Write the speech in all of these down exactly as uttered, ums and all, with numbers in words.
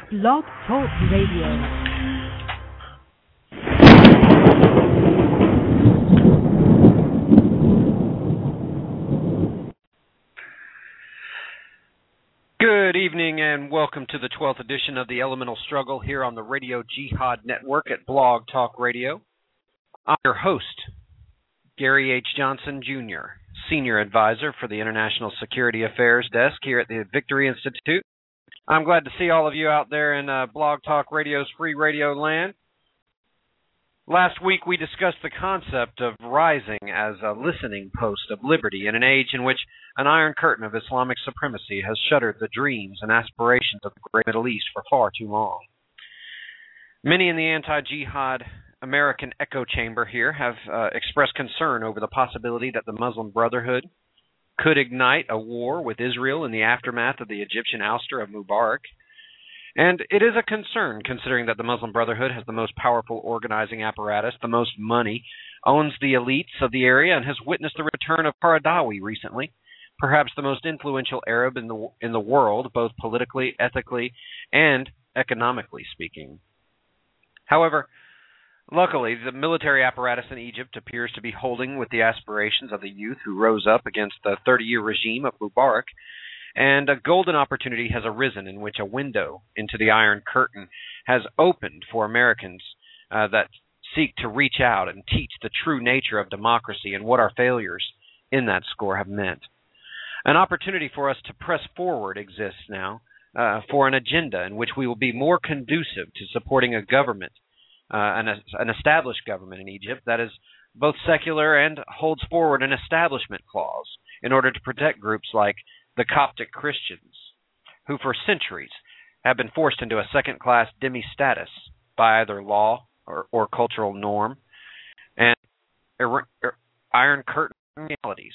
Blog Talk Radio. Good evening and welcome to the twelfth edition of the Elemental Struggle here on the Radio Jihad Network at Blog Talk Radio. I'm your host, Gary H. Johnson, Junior, Senior Advisor for the International Security Affairs Desk here at the Victory Institute. I'm glad to see all of you out there in uh, Blog Talk Radio's free radio land. Last week we discussed the concept of rising as a listening post of liberty in an age in which an iron curtain of Islamic supremacy has shuttered the dreams and aspirations of the great Middle East for far too long. Many in the anti-jihad American echo chamber here have uh, expressed concern over the possibility that the Muslim Brotherhood could ignite a war with Israel in the aftermath of the Egyptian ouster of Mubarak. And it is a concern considering that the Muslim Brotherhood has the most powerful organizing apparatus, the most money, owns the elites of the area, and has witnessed the return of Qaradawi recently, perhaps the most influential Arab in the in the world, both politically, ethically, and economically speaking. However, luckily, the military apparatus in Egypt appears to be holding with the aspirations of the youth who rose up against the thirty-year regime of Mubarak, and a golden opportunity has arisen in which a window into the Iron Curtain has opened for Americans uh, that seek to reach out and teach the true nature of democracy and what our failures in that score have meant. An opportunity for us to press forward exists now uh, for an agenda in which we will be more conducive to supporting a government, uh, an, an established government in Egypt that is both secular and holds forward an establishment clause in order to protect groups like the Coptic Christians, who for centuries have been forced into a second-class demi-status by either law or, or cultural norm and er, er, Iron Curtain realities.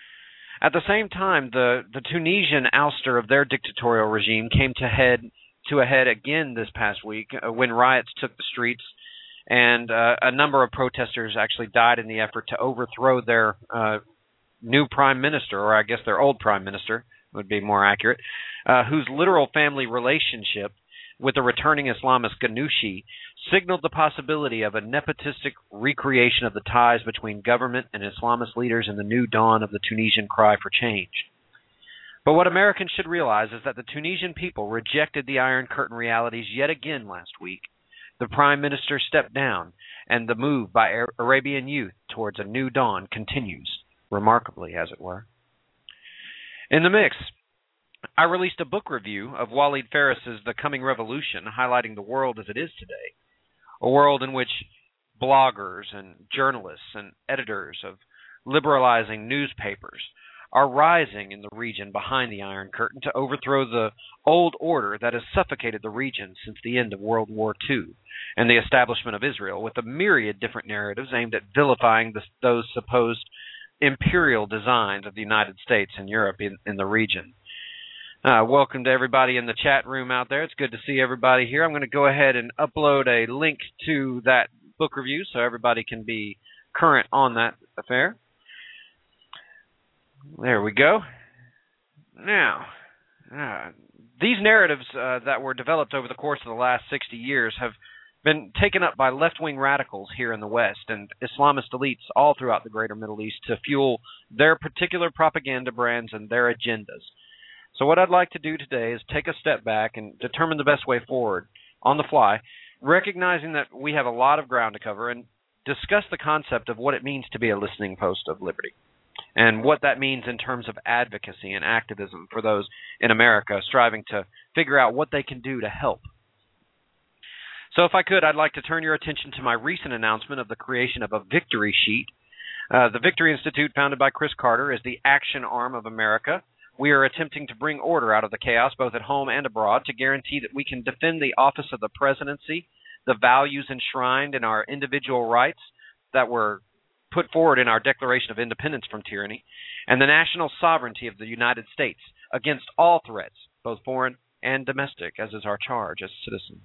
At the same time, the, the Tunisian ouster of their dictatorial regime came to head to a head again this past week uh, when riots took the streets, and uh, a number of protesters actually died in the effort to overthrow their uh, new prime minister, or I guess their old prime minister would be more accurate, uh, whose literal family relationship with the returning Islamist Ghannouchi signaled the possibility of a nepotistic recreation of the ties between government and Islamist leaders in the new dawn of the Tunisian cry for change. But what Americans should realize is that the Tunisian people rejected the Iron Curtain realities yet again last week. The prime minister stepped down, and the move by Arabian youth towards a new dawn continues, remarkably, as it were. In the mix, I released a book review of Walid Pharis's The Coming Revolution, highlighting the world as it is today, a world in which bloggers and journalists and editors of liberalizing newspapers are rising in the region behind the Iron Curtain to overthrow the old order that has suffocated the region since the end of World War Two and the establishment of Israel, with a myriad different narratives aimed at vilifying the, those supposed imperial designs of the United States and Europe in, in the region. Uh, welcome to everybody in the chat room out there. It's good to see everybody here. I'm going to go ahead and upload a link to that book review so everybody can be current on that affair. There we go. Now, uh, these narratives uh, that were developed over the course of the last sixty years have been taken up by left-wing radicals here in the West and Islamist elites all throughout the greater Middle East to fuel their particular propaganda brands and their agendas. So what I'd like to do today is take a step back and determine the best way forward on the fly, recognizing that we have a lot of ground to cover, and discuss the concept of what it means to be a listening post of liberty and what that means in terms of advocacy and activism for those in America striving to figure out what they can do to help. So if I could, I'd like to turn your attention to my recent announcement of the creation of a victory sheet. Uh, the Victory Institute, founded by Chris Carter, is the action arm of America. We are attempting to bring order out of the chaos, both at home and abroad, to guarantee that we can defend the office of the presidency, the values enshrined in our individual rights that were put forward in our Declaration of Independence from tyranny, and the national sovereignty of the United States against all threats, both foreign and domestic, as is our charge as citizens.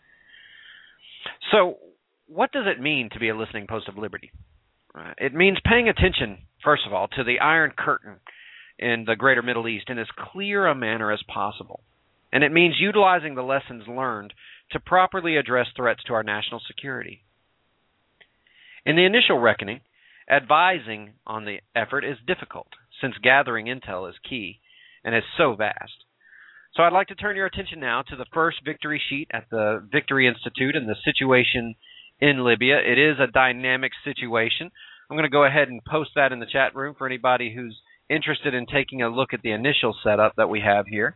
So, what does it mean to be a listening post of liberty? Uh, it means paying attention, first of all, to the Iron Curtain in the greater Middle East in as clear a manner as possible. and it means utilizing the lessons learned to properly address threats to our national security. In the initial reckoning, advising on the effort is difficult, since gathering intel is key and is so vast. So I'd like to turn your attention now to the first victory sheet at the Victory Institute and the situation in Libya. It is a dynamic situation. I'm going to go ahead and post that in the chat room for anybody who's interested in taking a look at the initial setup that we have here.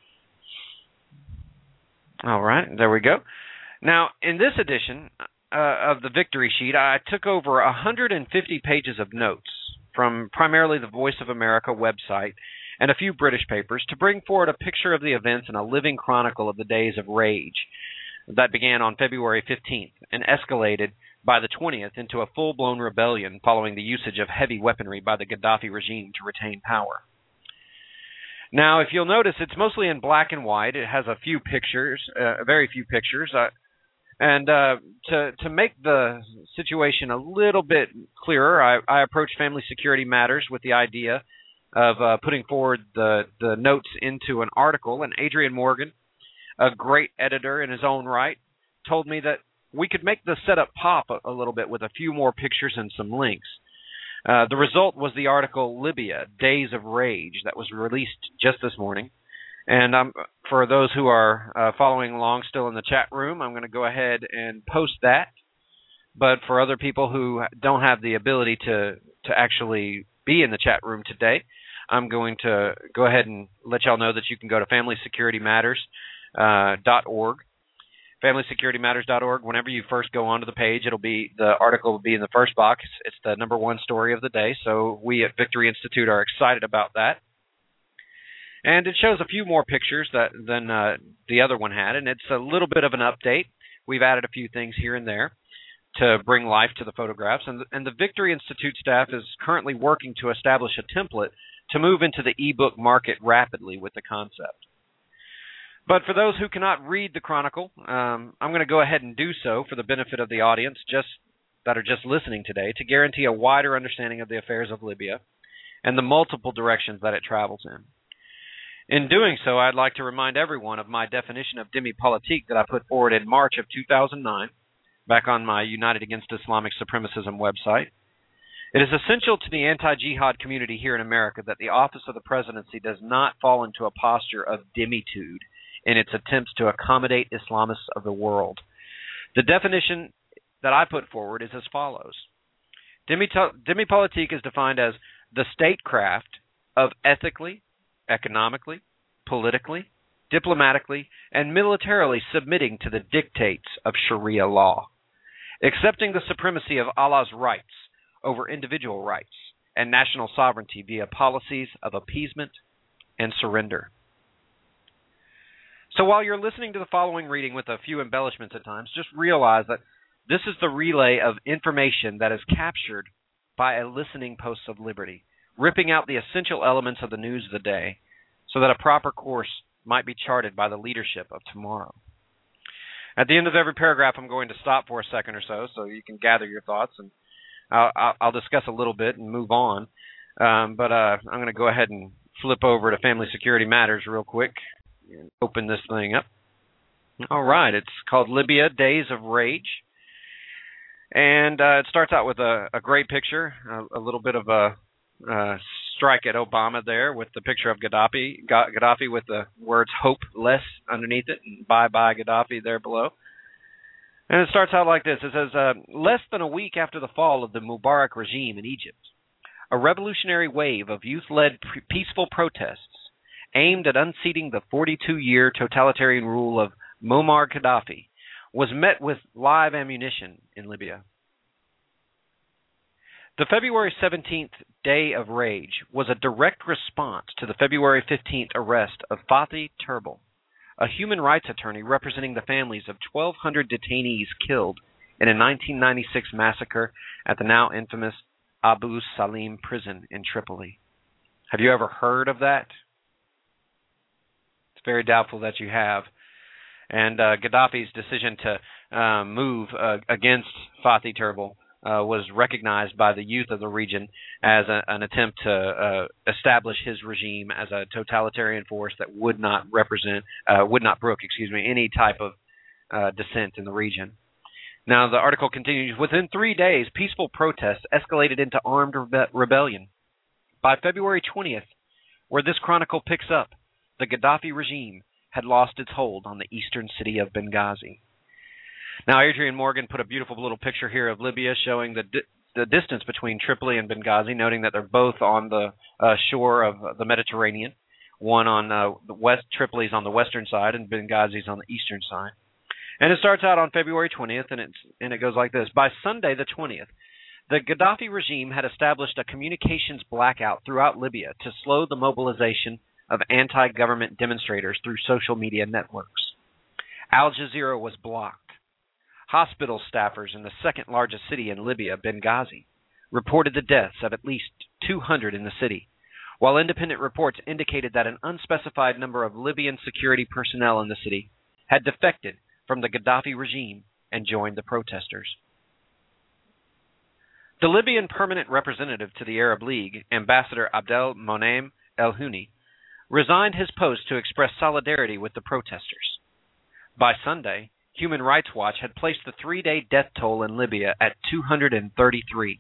All right, there we go. Now, in this edition uh, of the victory sheet, I took over one hundred fifty pages of notes from primarily the Voice of America website and a few British papers to bring forward a picture of the events and a living chronicle of the days of rage that began on February fifteenth and escalated by the twentieth into a full-blown rebellion following the usage of heavy weaponry by the Gaddafi regime to retain power. Now, if you'll notice, it's mostly in black and white. It has a few pictures, uh, very few pictures. Uh, and uh, to to make the situation a little bit clearer, I, I approached Family Security Matters with the idea of uh, putting forward the, the notes into an article. And Adrian Morgan, a great editor in his own right, told me that we could make the setup pop a, a little bit with a few more pictures and some links. Uh, the result was the article Libya, Days of Rage, that was released just this morning. And um, for those who are uh, following along still in the chat room, I'm going to go ahead and post that. But for other people who don't have the ability to, to actually be in the chat room today, I'm going to go ahead and let y'all know that you can go to family security matters dot org. family security matters dot org. Whenever you first go onto the page, it'll be the article will be in the first box. It's the number one story of the day, so we at Victory Institute are excited about that. And it shows a few more pictures that, than uh, the other one had, and it's a little bit of an update. We've added a few things here and there to bring life to the photographs, and the, and the Victory Institute staff is currently working to establish a template to move into the ebook market rapidly with the concept. But for those who cannot read the chronicle, um, I'm going to go ahead and do so for the benefit of the audience just that are just listening today to guarantee a wider understanding of the affairs of Libya and the multiple directions that it travels in. In doing so, I'd like to remind everyone of my definition of demi-politique that I put forward in March of two thousand nine, back on my United Against Islamic Supremacism website. It is essential to the anti-jihad community here in America that the office of the presidency does not fall into a posture of demitude in its attempts to accommodate Islamists of the world. The definition that I put forward is as follows. Demi-politique is defined as the statecraft of ethically, economically, politically, diplomatically, and militarily submitting to the dictates of Sharia law, accepting the supremacy of Allah's rights over individual rights and national sovereignty via policies of appeasement and surrender. So while you're listening to the following reading with a few embellishments at times, just realize that this is the relay of information that is captured by a listening post of liberty, ripping out the essential elements of the news of the day so that a proper course might be charted by the leadership of tomorrow. At the end of every paragraph, I'm going to stop for a second or so so you can gather your thoughts, and I'll, I'll discuss a little bit and move on. Um, but uh, I'm going to go ahead and flip over to Family Security Matters real quick and open this thing up. All right, it's called Libya, Days of Rage. And uh, it starts out with a, a great picture, a, a little bit of a uh, strike at Obama there with the picture of Gaddafi, Gaddafi with the words hopeless underneath it, and bye-bye Gaddafi there below. And it starts out like this. It says, uh, less than a week after the fall of the Mubarak regime in Egypt, a revolutionary wave of youth-led pre- peaceful protests aimed at unseating the forty-two-year totalitarian rule of Muammar Gaddafi was met with live ammunition in Libya. The February seventeenth Day of Rage was a direct response to the February fifteenth arrest of Fathi Turbel, a human rights attorney representing the families of twelve hundred detainees killed in a nineteen ninety-six massacre at the now infamous Abu Salim prison in Tripoli. Have you ever heard of that? It's very doubtful that you have. And uh, Gaddafi's decision to uh, move uh, against Fathi Turbel uh, was recognized by the youth of the region as a, an attempt to uh, establish his regime as a totalitarian force that would not represent, uh, would not brook, excuse me, any type of uh, dissent in the region. Now, the article continues, within three days, peaceful protests escalated into armed rebe- rebellion. By February twentieth, where this chronicle picks up, the Gaddafi regime had lost its hold on the eastern city of Benghazi. Now, Adrian Morgan put a beautiful little picture here of Libya showing the di- the distance between Tripoli and Benghazi, noting that they're both on the uh, shore of the Mediterranean. One on uh, the west, Tripoli's on the western side, and Benghazi's on the eastern side. And it starts out on February twentieth, and, it's, and it goes like this. By Sunday the twentieth, the Gaddafi regime had established a communications blackout throughout Libya to slow the mobilization of anti-government demonstrators through social media networks. Al Jazeera was blocked. Hospital staffers in the second largest city in Libya, Benghazi, reported the deaths of at least two hundred in the city, while independent reports indicated that an unspecified number of Libyan security personnel in the city had defected from the Gaddafi regime and joined the protesters. The Libyan permanent representative to the Arab League, Ambassador Abdel Monem El-Huni, resigned his post to express solidarity with the protesters. By Sunday, Human Rights Watch had placed the three-day death toll in Libya at two hundred thirty-three.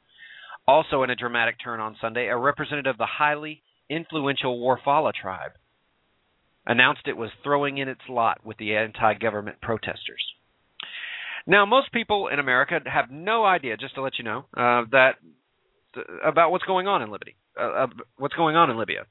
Also in a dramatic turn on Sunday, a representative of the highly influential Warfala tribe announced it was throwing in its lot with the anti-government protesters. Now, most people in America have no idea, just to let you know, uh, that about what's going on in Libya. Uh, uh, what's going on in Libya.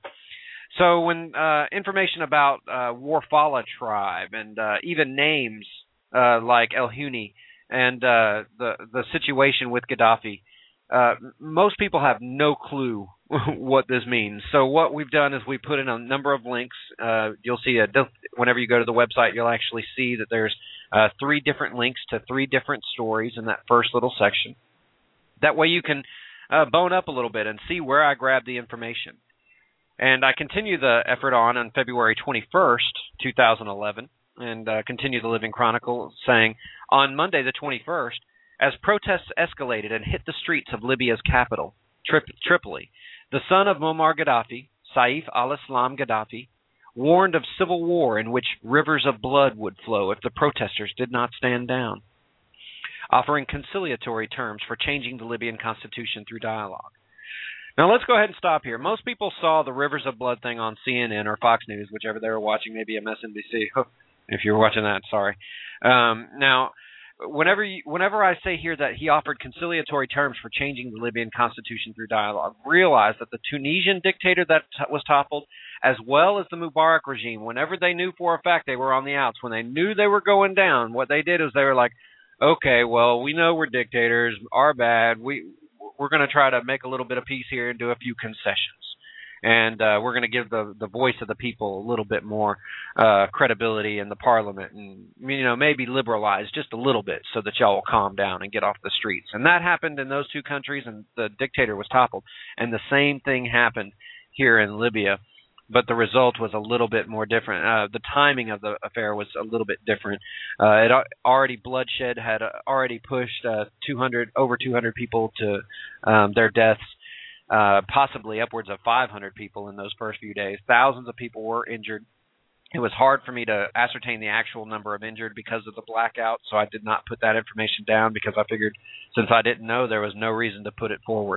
So when uh, information about uh, Warfala tribe and uh, even names uh, like El-Huni and uh, the the situation with Gaddafi, uh, most people have no clue what this means. So what we've done is we put in a number of links. Uh, you'll see a, whenever you go to the website, you'll actually see that there's uh, three different links to three different stories in that first little section. That way you can uh, bone up a little bit and see where I grabbed the information. And I continue the effort on on February twenty-first, two thousand eleven, and uh, continue the Living Chronicle, saying, on Monday the twenty-first, as protests escalated and hit the streets of Libya's capital, Trip- Tripoli, the son of Muammar Gaddafi, Saif al-Islam Gaddafi, warned of civil war in which rivers of blood would flow if the protesters did not stand down, offering conciliatory terms for changing the Libyan constitution through dialogue. Now, let's go ahead and stop here. Most people saw the Rivers of Blood thing on C N N or Fox News, whichever they were watching, maybe M S N B C. If you were watching that, sorry. Um, now, whenever you, whenever I say here that he offered conciliatory terms for changing the Libyan constitution through dialogue, realize that the Tunisian dictator that t- was toppled, as well as the Mubarak regime, whenever they knew for a fact they were on the outs, when they knew they were going down, what they did is they were like, okay, well, we know we're dictators, our bad, we... we're going to try to make a little bit of peace here and do a few concessions. And uh, we're going to give the, the voice of the people a little bit more uh, credibility in the parliament and, you know, maybe liberalize just a little bit so that y'all will calm down and get off the streets. And that happened in those two countries, and the dictator was toppled. And the same thing happened here in Libya, but the result was a little bit more different. Uh, the timing of the affair was a little bit different. Uh, it already bloodshed had already pushed uh, two hundred over two hundred people to um, their deaths, uh, possibly upwards of five hundred people in those first few days. Thousands of people were injured. It was hard for me to ascertain the actual number of injured because of the blackout, so I did not put that information down because I figured since I didn't know, there was no reason to put it forward.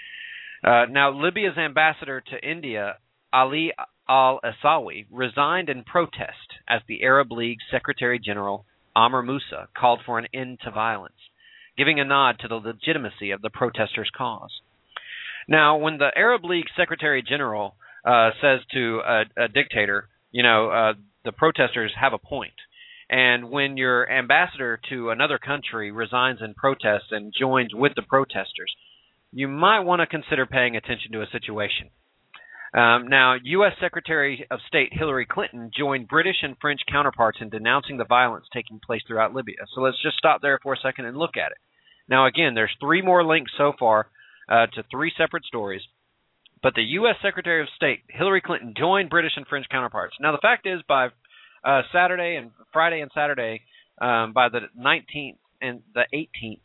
Uh, now, Libya's ambassador to India, Ali al-Asawi, resigned in protest as the Arab League Secretary General Amr Moussa called for an end to violence, giving a nod to the legitimacy of the protesters' cause. Now, when the Arab League Secretary General uh, says to a, a dictator, you know, uh, the protesters have a point, and when your ambassador to another country resigns in protest and joins with the protesters, you might want to consider paying attention to a situation. Um, now, U S Secretary of State Hillary Clinton joined British and French counterparts in denouncing the violence taking place throughout Libya. So let's just stop there for a second and look at it. Now, again, there's three more links so far uh, to three separate stories. But the U S Secretary of State Hillary Clinton joined British and French counterparts. Now, the fact is, by uh, Saturday and Friday and Saturday, um, by the nineteenth and the eighteenth,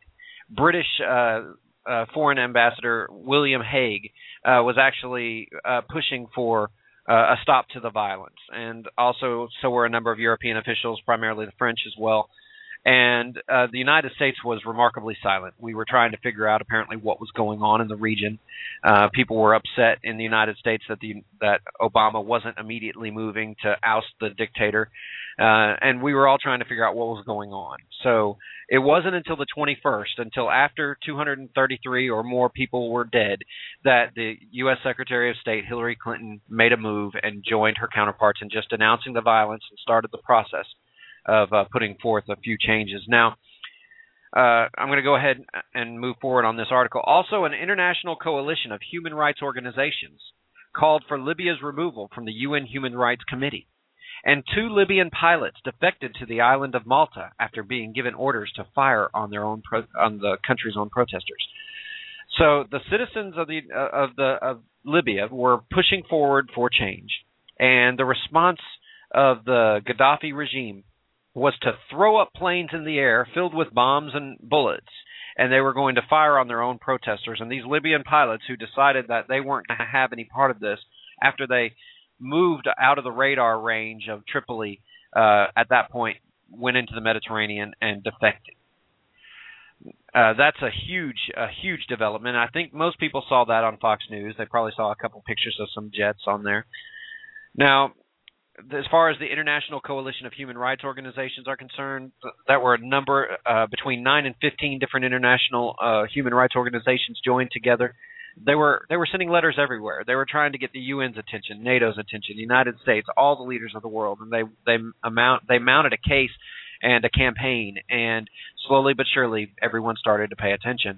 British uh, uh, Foreign Ambassador William Hague uh, was actually uh, pushing for uh, a stop to the violence, and also so were a number of European officials, primarily the French as well. And uh, the United States was remarkably silent. We were trying to figure out apparently what was going on in the region. Uh, people were upset in the United States that the that Obama wasn't immediately moving to oust the dictator, uh, and we were all trying to figure out what was going on. So it wasn't until the twenty-first, until after two hundred thirty-three or more people were dead, that the U S Secretary of State Hillary Clinton made a move and joined her counterparts in just denouncing the violence and started the process of uh, putting forth a few changes. Now, uh, I'm going to go ahead and move forward on this article. Also, an international coalition of human rights organizations called for Libya's removal from the U N Human Rights Committee. And two Libyan pilots defected to the island of Malta after being given orders to fire on their own pro- on the country's own protesters. So the citizens of the uh, of the of Libya were pushing forward for change, and the response of the Gaddafi regime was to throw up planes in the air filled with bombs and bullets, and they were going to fire on their own protesters. And these Libyan pilots, who decided that they weren't going to have any part of this after they moved out of the radar range of Tripoli uh, at that point, went into the Mediterranean and defected. Uh, that's a huge, a huge development. I think most people saw that on Fox News. They probably saw a couple pictures of some jets on there. Now, as far as the International Coalition of Human Rights Organizations are concerned, there were a number, uh, between nine and fifteen different international uh, human rights organizations joined together. They were they were sending letters everywhere. They were trying to get the U N's attention, NATO's attention, the United States, all the leaders of the world, and they they amount they mounted a case and a campaign, and slowly but surely, everyone started to pay attention.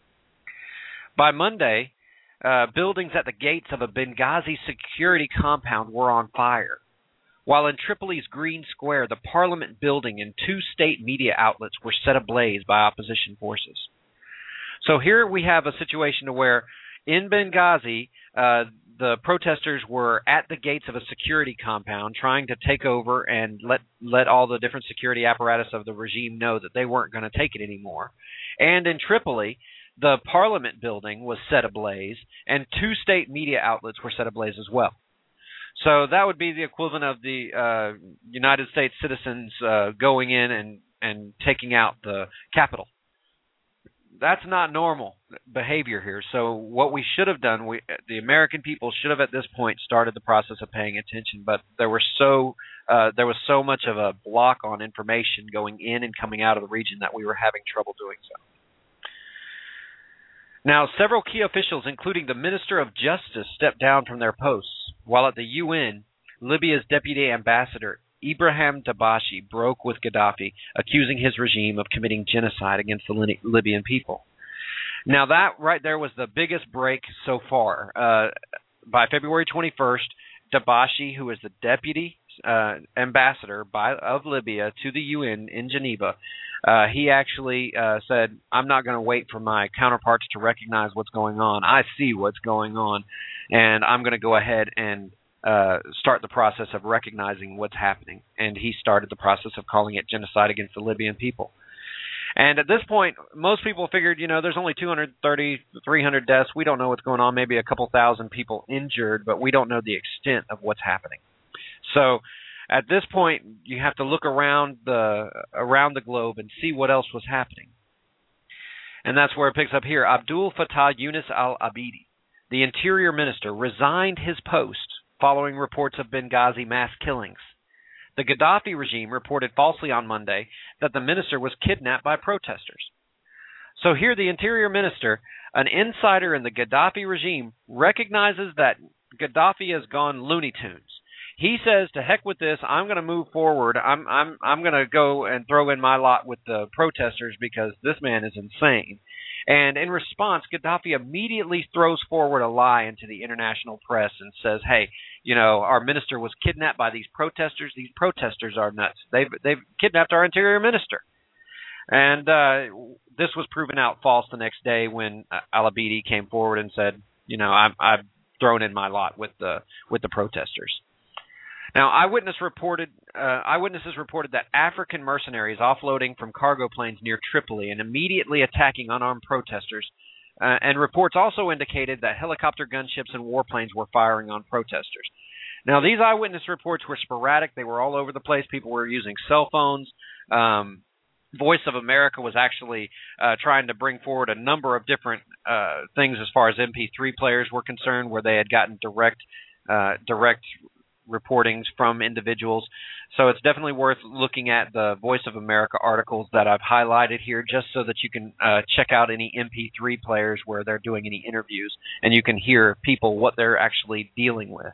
By Monday, uh, buildings at the gates of a Benghazi security compound were on fire, while in Tripoli's Green Square, the Parliament building and two state media outlets were set ablaze by opposition forces. So here we have a situation where in Benghazi, uh, the protesters were at the gates of a security compound trying to take over and let, let all the different security apparatus of the regime know that they weren't going to take it anymore. And in Tripoli, the Parliament building was set ablaze, and two state media outlets were set ablaze as well. So that would be the equivalent of the uh, United States citizens uh, going in and, and taking out the Capitol. That's not normal behavior here. So what we should have done, we, the American people should have at this point started the process of paying attention, but there were so uh, there was so much of a block on information going in and coming out of the region that we were having trouble doing so. Now, several key officials, including the Minister of Justice, stepped down from their posts, while at the U N, Libya's Deputy Ambassador Ibrahim Dabashi broke with Gaddafi, accusing his regime of committing genocide against the Libyan people. Now, that right there was the biggest break so far. Uh, by February twenty-first, Dabashi, who is the Deputy uh, Ambassador by, of Libya to the U N in Geneva, Uh, he actually uh, said, I'm not going to wait for my counterparts to recognize what's going on. I see what's going on, and I'm going to go ahead and uh, start the process of recognizing what's happening. And he started the process of calling it genocide against the Libyan people. And at this point, most people figured, you know, there's only two hundred thirty, three hundred deaths. We don't know what's going on, maybe a couple thousand people injured, but we don't know the extent of what's happening. So at this point, you have to look around the around the globe and see what else was happening. And that's where it picks up here. Abdul Fattah Yunus al-Abidi, the interior minister, resigned his post following reports of Benghazi mass killings. The Gaddafi regime reported falsely on Monday that the minister was kidnapped by protesters. So here the interior minister, an insider in the Gaddafi regime, recognizes that Gaddafi has gone Looney Tunes. He says, to heck with this, I'm going to move forward. I'm I'm I'm going to go and throw in my lot with the protesters because this man is insane. And in response, Gaddafi immediately throws forward a lie into the international press and says, hey, you know, our minister was kidnapped by these protesters. These protesters are nuts. They've, they've kidnapped our interior minister. And uh, this was proven out false the next day when uh, al-Abidi came forward and said, you know, I've, I've thrown in my lot with the with the protesters. Now, eyewitness reported, uh, eyewitnesses reported that African mercenaries offloading from cargo planes near Tripoli and immediately attacking unarmed protesters. Uh, and reports also indicated that helicopter gunships and warplanes were firing on protesters. Now, these eyewitness reports were sporadic. They were all over the place. People were using cell phones. Um, Voice of America was actually uh, trying to bring forward a number of different uh, things as far as M P three players were concerned, where they had gotten direct uh, direct reportings from individuals. So it's definitely worth looking at the Voice of America articles that I've highlighted here, just so that you can uh, check out any M P three players where they're doing any interviews, and you can hear people what they're actually dealing with.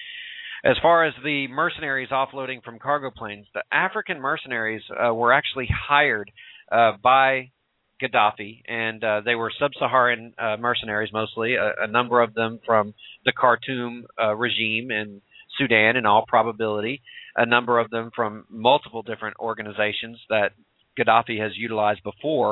As far as the mercenaries offloading from cargo planes, the African mercenaries uh, were actually hired uh, by Gaddafi, and uh, they were sub-Saharan uh, mercenaries mostly, a, a number of them from the Khartoum uh, regime in Sudan in all probability, a number of them from multiple different organizations that Gaddafi has utilized before.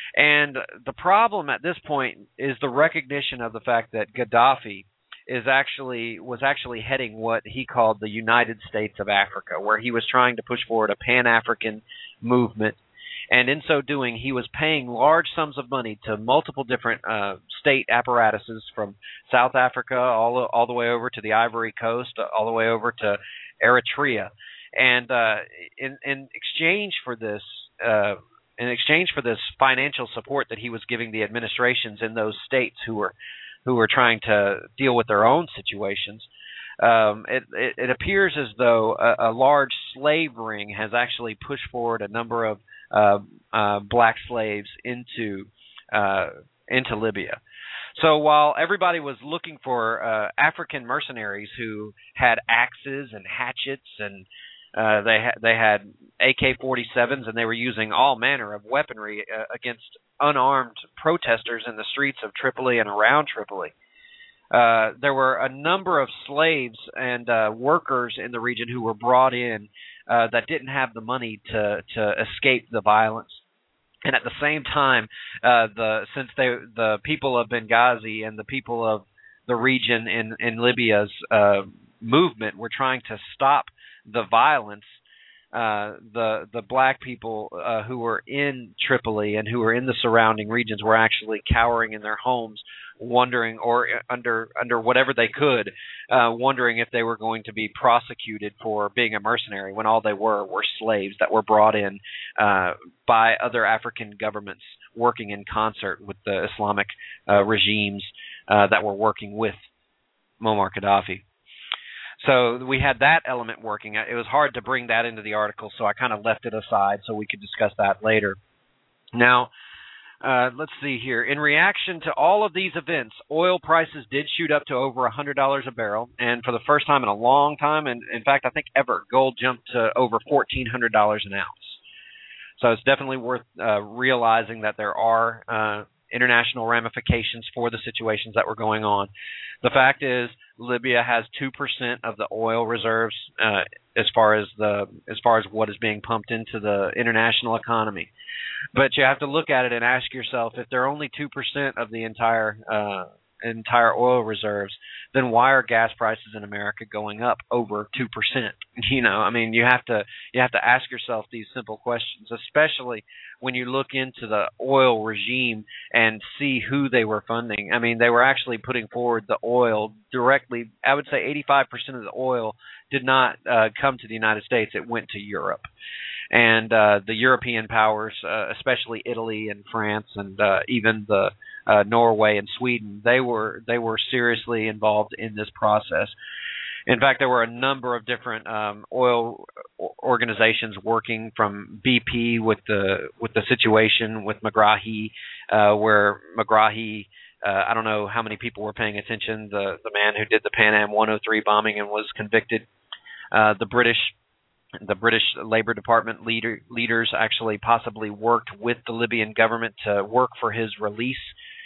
And the problem at this point is the recognition of the fact that Gaddafi is actually was actually heading what he called the United States of Africa, where he was trying to push forward a Pan-African movement. And in so doing, he was paying large sums of money to multiple different uh, state apparatuses from South Africa all all the way over to the Ivory Coast, all the way over to Eritrea. And uh, in, in exchange for this, uh, in exchange for this financial support that he was giving the administrations in those states who were who were trying to deal with their own situations, um, it, it, it appears as though a, a large slave ring has actually pushed forward a number of uh, uh, black slaves into uh, into Libya. So while everybody was looking for uh, African mercenaries who had axes and hatchets and uh, they ha- they had A K forty-sevens and they were using all manner of weaponry uh, against unarmed protesters in the streets of Tripoli and around Tripoli. Uh, there were a number of slaves and uh, workers in the region who were brought in uh, that didn't have the money to, to escape the violence. And at the same time, uh, the since they the people of Benghazi and the people of the region in, in Libya's uh, movement were trying to stop the violence, Uh, the the black people uh, who were in Tripoli and who were in the surrounding regions were actually cowering in their homes, wondering, or under under whatever they could, uh, wondering if they were going to be prosecuted for being a mercenary, when all they were were slaves that were brought in uh, by other African governments working in concert with the Islamic uh, regimes uh, that were working with Muammar Gaddafi. So we had that element working. It was hard to bring that into the article, so I kind of left it aside so we could discuss that later. Now, uh, let's see here. In reaction to all of these events, oil prices did shoot up to over one hundred dollars a barrel, and for the first time in a long time, and in fact, I think ever, gold jumped to over fourteen hundred dollars an ounce. So it's definitely worth uh, realizing that there are uh, international ramifications for the situations that were going on. The fact is, Libya has two percent of the oil reserves uh, as far as the as far as what is being pumped into the international economy. But you have to look at it and ask yourself, if they're only two percent of the entire uh, entire oil reserves, then why are gas prices in America going up over two percent? You know, I mean, you have to you have to ask yourself these simple questions, especially when you look into the oil regime and see who they were funding. I mean, they were actually putting forward the oil directly. I would say eighty-five percent of the oil did not uh, come to the United States. It went to Europe. And uh, the European powers, uh, especially Italy and France and uh, even the uh, Norway and Sweden, they were they were seriously involved in this process. In fact, there were a number of different um, oil organizations working, from B P with the with the situation with Megrahi, uh, where Megrahi, uh, I don't know how many people were paying attention. The the man who did the Pan Am one oh three bombing and was convicted. Uh, the British. The British Labor Department leader, leaders actually possibly worked with the Libyan government to work for his release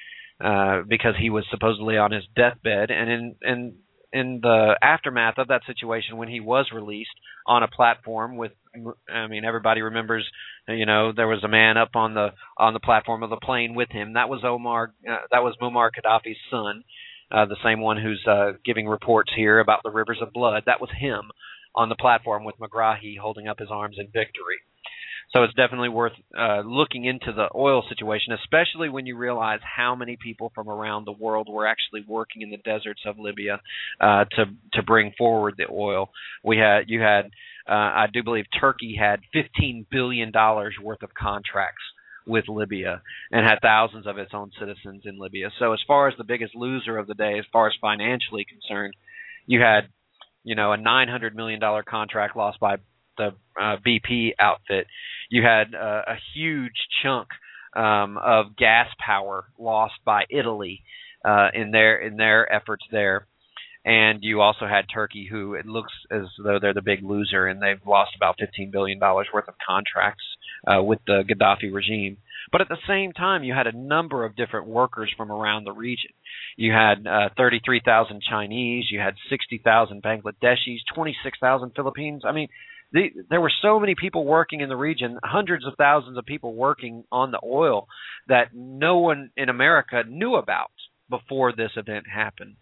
uh, because he was supposedly on his deathbed. And in, in in the aftermath of that situation, when he was released on a platform with, I mean, everybody remembers, you know, there was a man up on the on the platform of the plane with him. That was Omar. Uh, that was Muammar Gaddafi's son, uh, the same one who's uh, giving reports here about the rivers of blood. That was him. on the platform with Megrahi holding up his arms in victory. So it's definitely worth uh, looking into the oil situation, especially when you realize how many people from around the world were actually working in the deserts of Libya uh, to to bring forward the oil. We had you had uh, I do believe Turkey had fifteen billion dollars worth of contracts with Libya and had thousands of its own citizens in Libya. So as far as the biggest loser of the day, as far as financially concerned, you had you know a nine hundred million dollars contract lost by the uh, B P outfit. You had uh, a huge chunk um, of gas power lost by Italy uh, in their in their efforts there, and you also had Turkey, who it looks as though they're the big loser, and they've lost about fifteen billion dollars worth of contracts uh, with the Gaddafi regime. But at the same time, you had a number of different workers from around the region. You had uh, thirty-three thousand Chinese, you had sixty thousand Bangladeshis, twenty-six thousand Philippines. I mean, The, there were so many people working in the region, hundreds of thousands of people working on the oil that no one in America knew about before this event happened.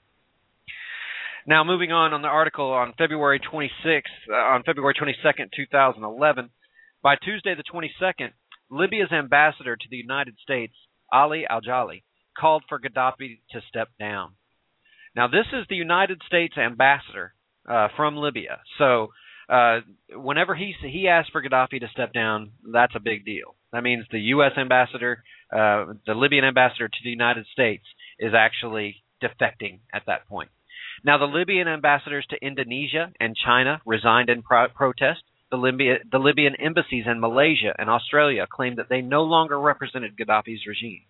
Now, moving on on the article on February twenty-sixth, uh, on February twenty-second, two thousand eleven, by Tuesday the twenty-second, Libya's ambassador to the United States, Ali Al-Jali, called for Gaddafi to step down. Now, this is the United States ambassador uh, from Libya, so Uh, whenever he he asks for Gaddafi to step down, that's a big deal. That means the U S ambassador, uh, the Libyan ambassador to the United States, is actually defecting at that point. Now, the Libyan ambassadors to Indonesia and China resigned in pro- protest. The, Libya, the Libyan embassies in Malaysia and Australia claimed that they no longer represented Gaddafi's regime.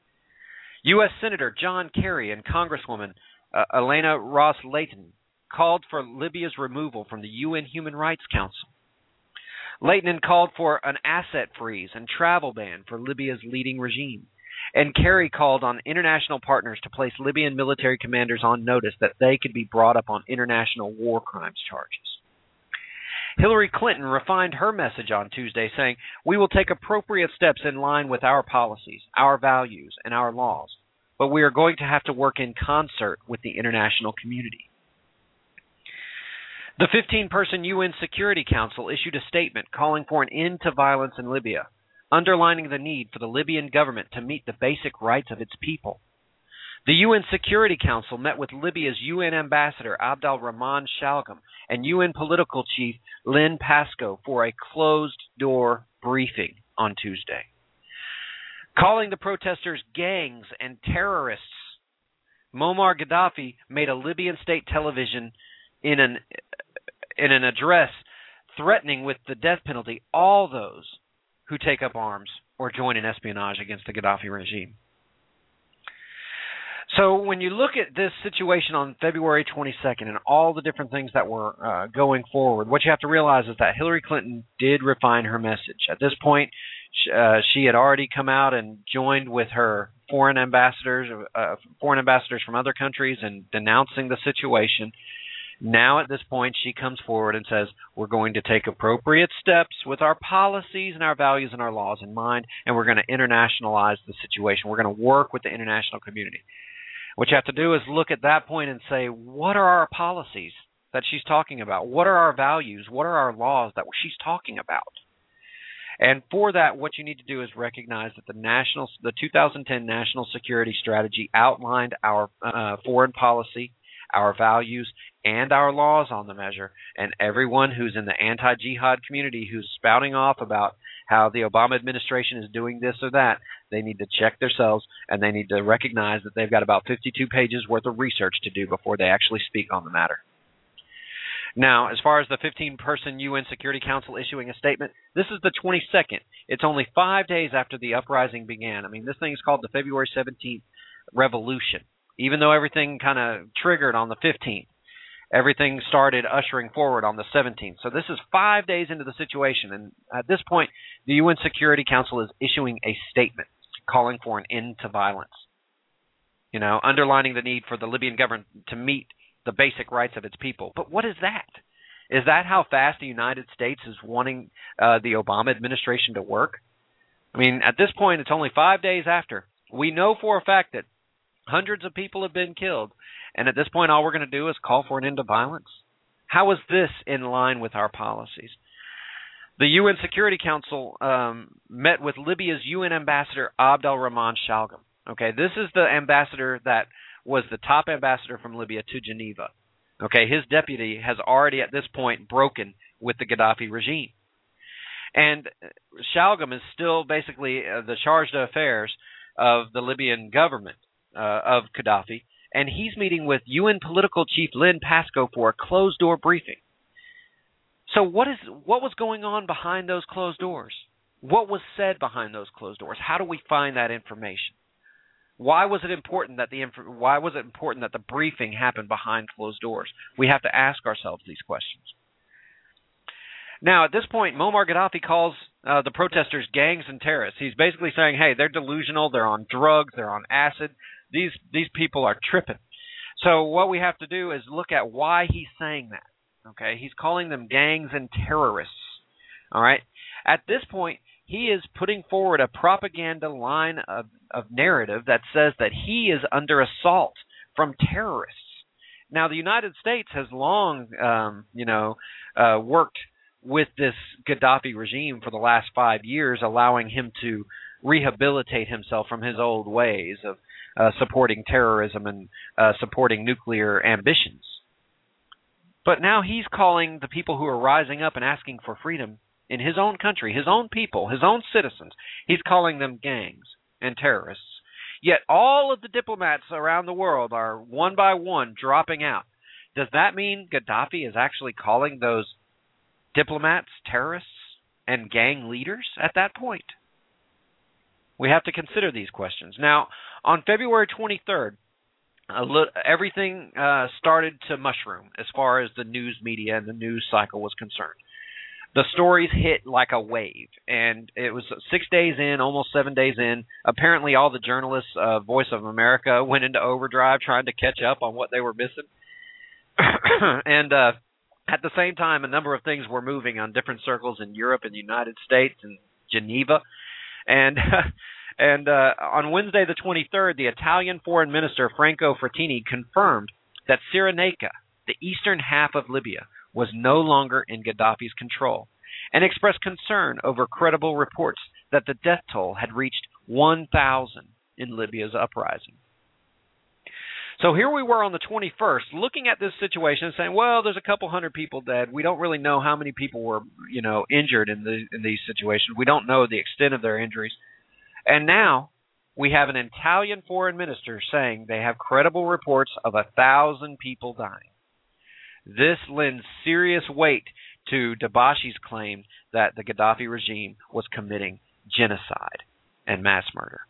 U S Senator John Kerry and Congresswoman uh, Elena Ross-Layton called for Libya's removal from the U N Human Rights Council. Leighton called for an asset freeze and travel ban for Libya's leading regime. And Kerry called on international partners to place Libyan military commanders on notice that they could be brought up on international war crimes charges. Hillary Clinton refined her message on Tuesday, saying, "We will take appropriate steps in line with our policies, our values, and our laws, but we are going to have to work in concert with the international community." The fifteen-person U N Security Council issued a statement calling for an end to violence in Libya, underlining the need for the Libyan government to meet the basic rights of its people. The U N Security Council met with Libya's U N Ambassador Abdel Rahman Shalgam and U N political chief Lynn Pascoe for a closed-door briefing on Tuesday. Calling the protesters gangs and terrorists, Muammar Gaddafi made a Libyan state television in an in an address threatening with the death penalty all those who take up arms or join in espionage against the Gaddafi regime. So when you look at this situation on February twenty-second and all the different things that were uh, going forward, what you have to realize is that Hillary Clinton did refine her message. At this point, uh, she had already come out and joined with her foreign ambassadors, uh, foreign ambassadors from other countries, and denouncing the situation. Now, at this point, she comes forward and says, we're going to take appropriate steps with our policies and our values and our laws in mind, and we're going to internationalize the situation. We're going to work with the international community. What you have to do is look at that point and say, what are our policies that she's talking about? What are our values? What are our laws that she's talking about? And for that, what you need to do is recognize that the national, the two thousand ten National Security Strategy outlined our uh, foreign policy, our values, and our laws on the measure, and everyone who's in the anti-jihad community who's spouting off about how the Obama administration is doing this or that, they need to check themselves, and they need to recognize that they've got about fifty-two pages worth of research to do before they actually speak on the matter. Now, as far as the fifteen-person U N Security Council issuing a statement, this is the twenty-second. It's only five days after the uprising began. I mean, this thing is called the February seventeenth Revolution. Even though everything kind of triggered on the fifteenth, everything started ushering forward on the seventeenth. So this is five days into the situation, and at this point, the U N Security Council is issuing a statement calling for an end to violence, you know, underlining the need for the Libyan government to meet the basic rights of its people. But what is that? Is that how fast the United States is wanting uh, the Obama administration to work? I mean, at this point, it's only five days after. We know for a fact that hundreds of people have been killed, and at this point, all we're going to do is call for an end to violence. How is this in line with our policies? The U N Security Council um, met with Libya's U N ambassador Abd al-Rahman Shalgam. Okay, this is the ambassador that was the top ambassador from Libya to Geneva. Okay, his deputy has already at this point broken with the Gaddafi regime. And Shalgam is still basically uh, the charge d'affaires of the Libyan government uh, of Gaddafi, and he's meeting with U N political chief Lynn Pascoe for a closed-door briefing. So what is what was going on behind those closed doors? What was said behind those closed doors? How do we find that information? Why was it important that the inf- why was it important that the briefing happened behind closed doors? We have to ask ourselves these questions. Now, at this point, Muammar Gaddafi calls uh, the protesters gangs and terrorists. He's basically saying, hey, they're delusional, they're on drugs, they're on acid. These these people are tripping. So what we have to do is look at why he's saying that. Okay, he's calling them gangs and terrorists. All right. At this point, he is putting forward a propaganda line of, of narrative that says that he is under assault from terrorists. Now, the United States has long, um, you know, uh, worked with this Gaddafi regime for the last five years, allowing him to rehabilitate himself from his old ways of uh, supporting terrorism and uh, supporting nuclear ambitions. But now he's calling the people who are rising up and asking for freedom in his own country, his own people, his own citizens, he's calling them gangs and terrorists. Yet all of the diplomats around the world are one by one dropping out. Does that mean Gaddafi is actually calling those diplomats terrorists and gang leaders at that point? We have to consider these questions. Now, on February twenty-third, a li- everything uh, started to mushroom as far as the news media and the news cycle was concerned. The stories hit like a wave, and it was six days in, almost seven days in. Apparently, all the journalists of Voice of America went into overdrive trying to catch up on what they were missing. and uh, at the same time, a number of things were moving on different circles in Europe and the United States and Geneva. And and uh, on Wednesday the twenty-third, the Italian Foreign Minister Franco Frattini confirmed that Cyrenaica, the eastern half of Libya, was no longer in Gaddafi's control, and expressed concern over credible reports that the death toll had reached one thousand in Libya's uprising. So here we were on the twenty-first, looking at this situation and saying, well, there's a couple hundred people dead. We don't really know how many people were, you know, injured in the in these situations. We don't know the extent of their injuries. And now we have an Italian foreign minister saying they have credible reports of a thousand people dying. This lends serious weight to Debashi's claim that the Gaddafi regime was committing genocide and mass murder.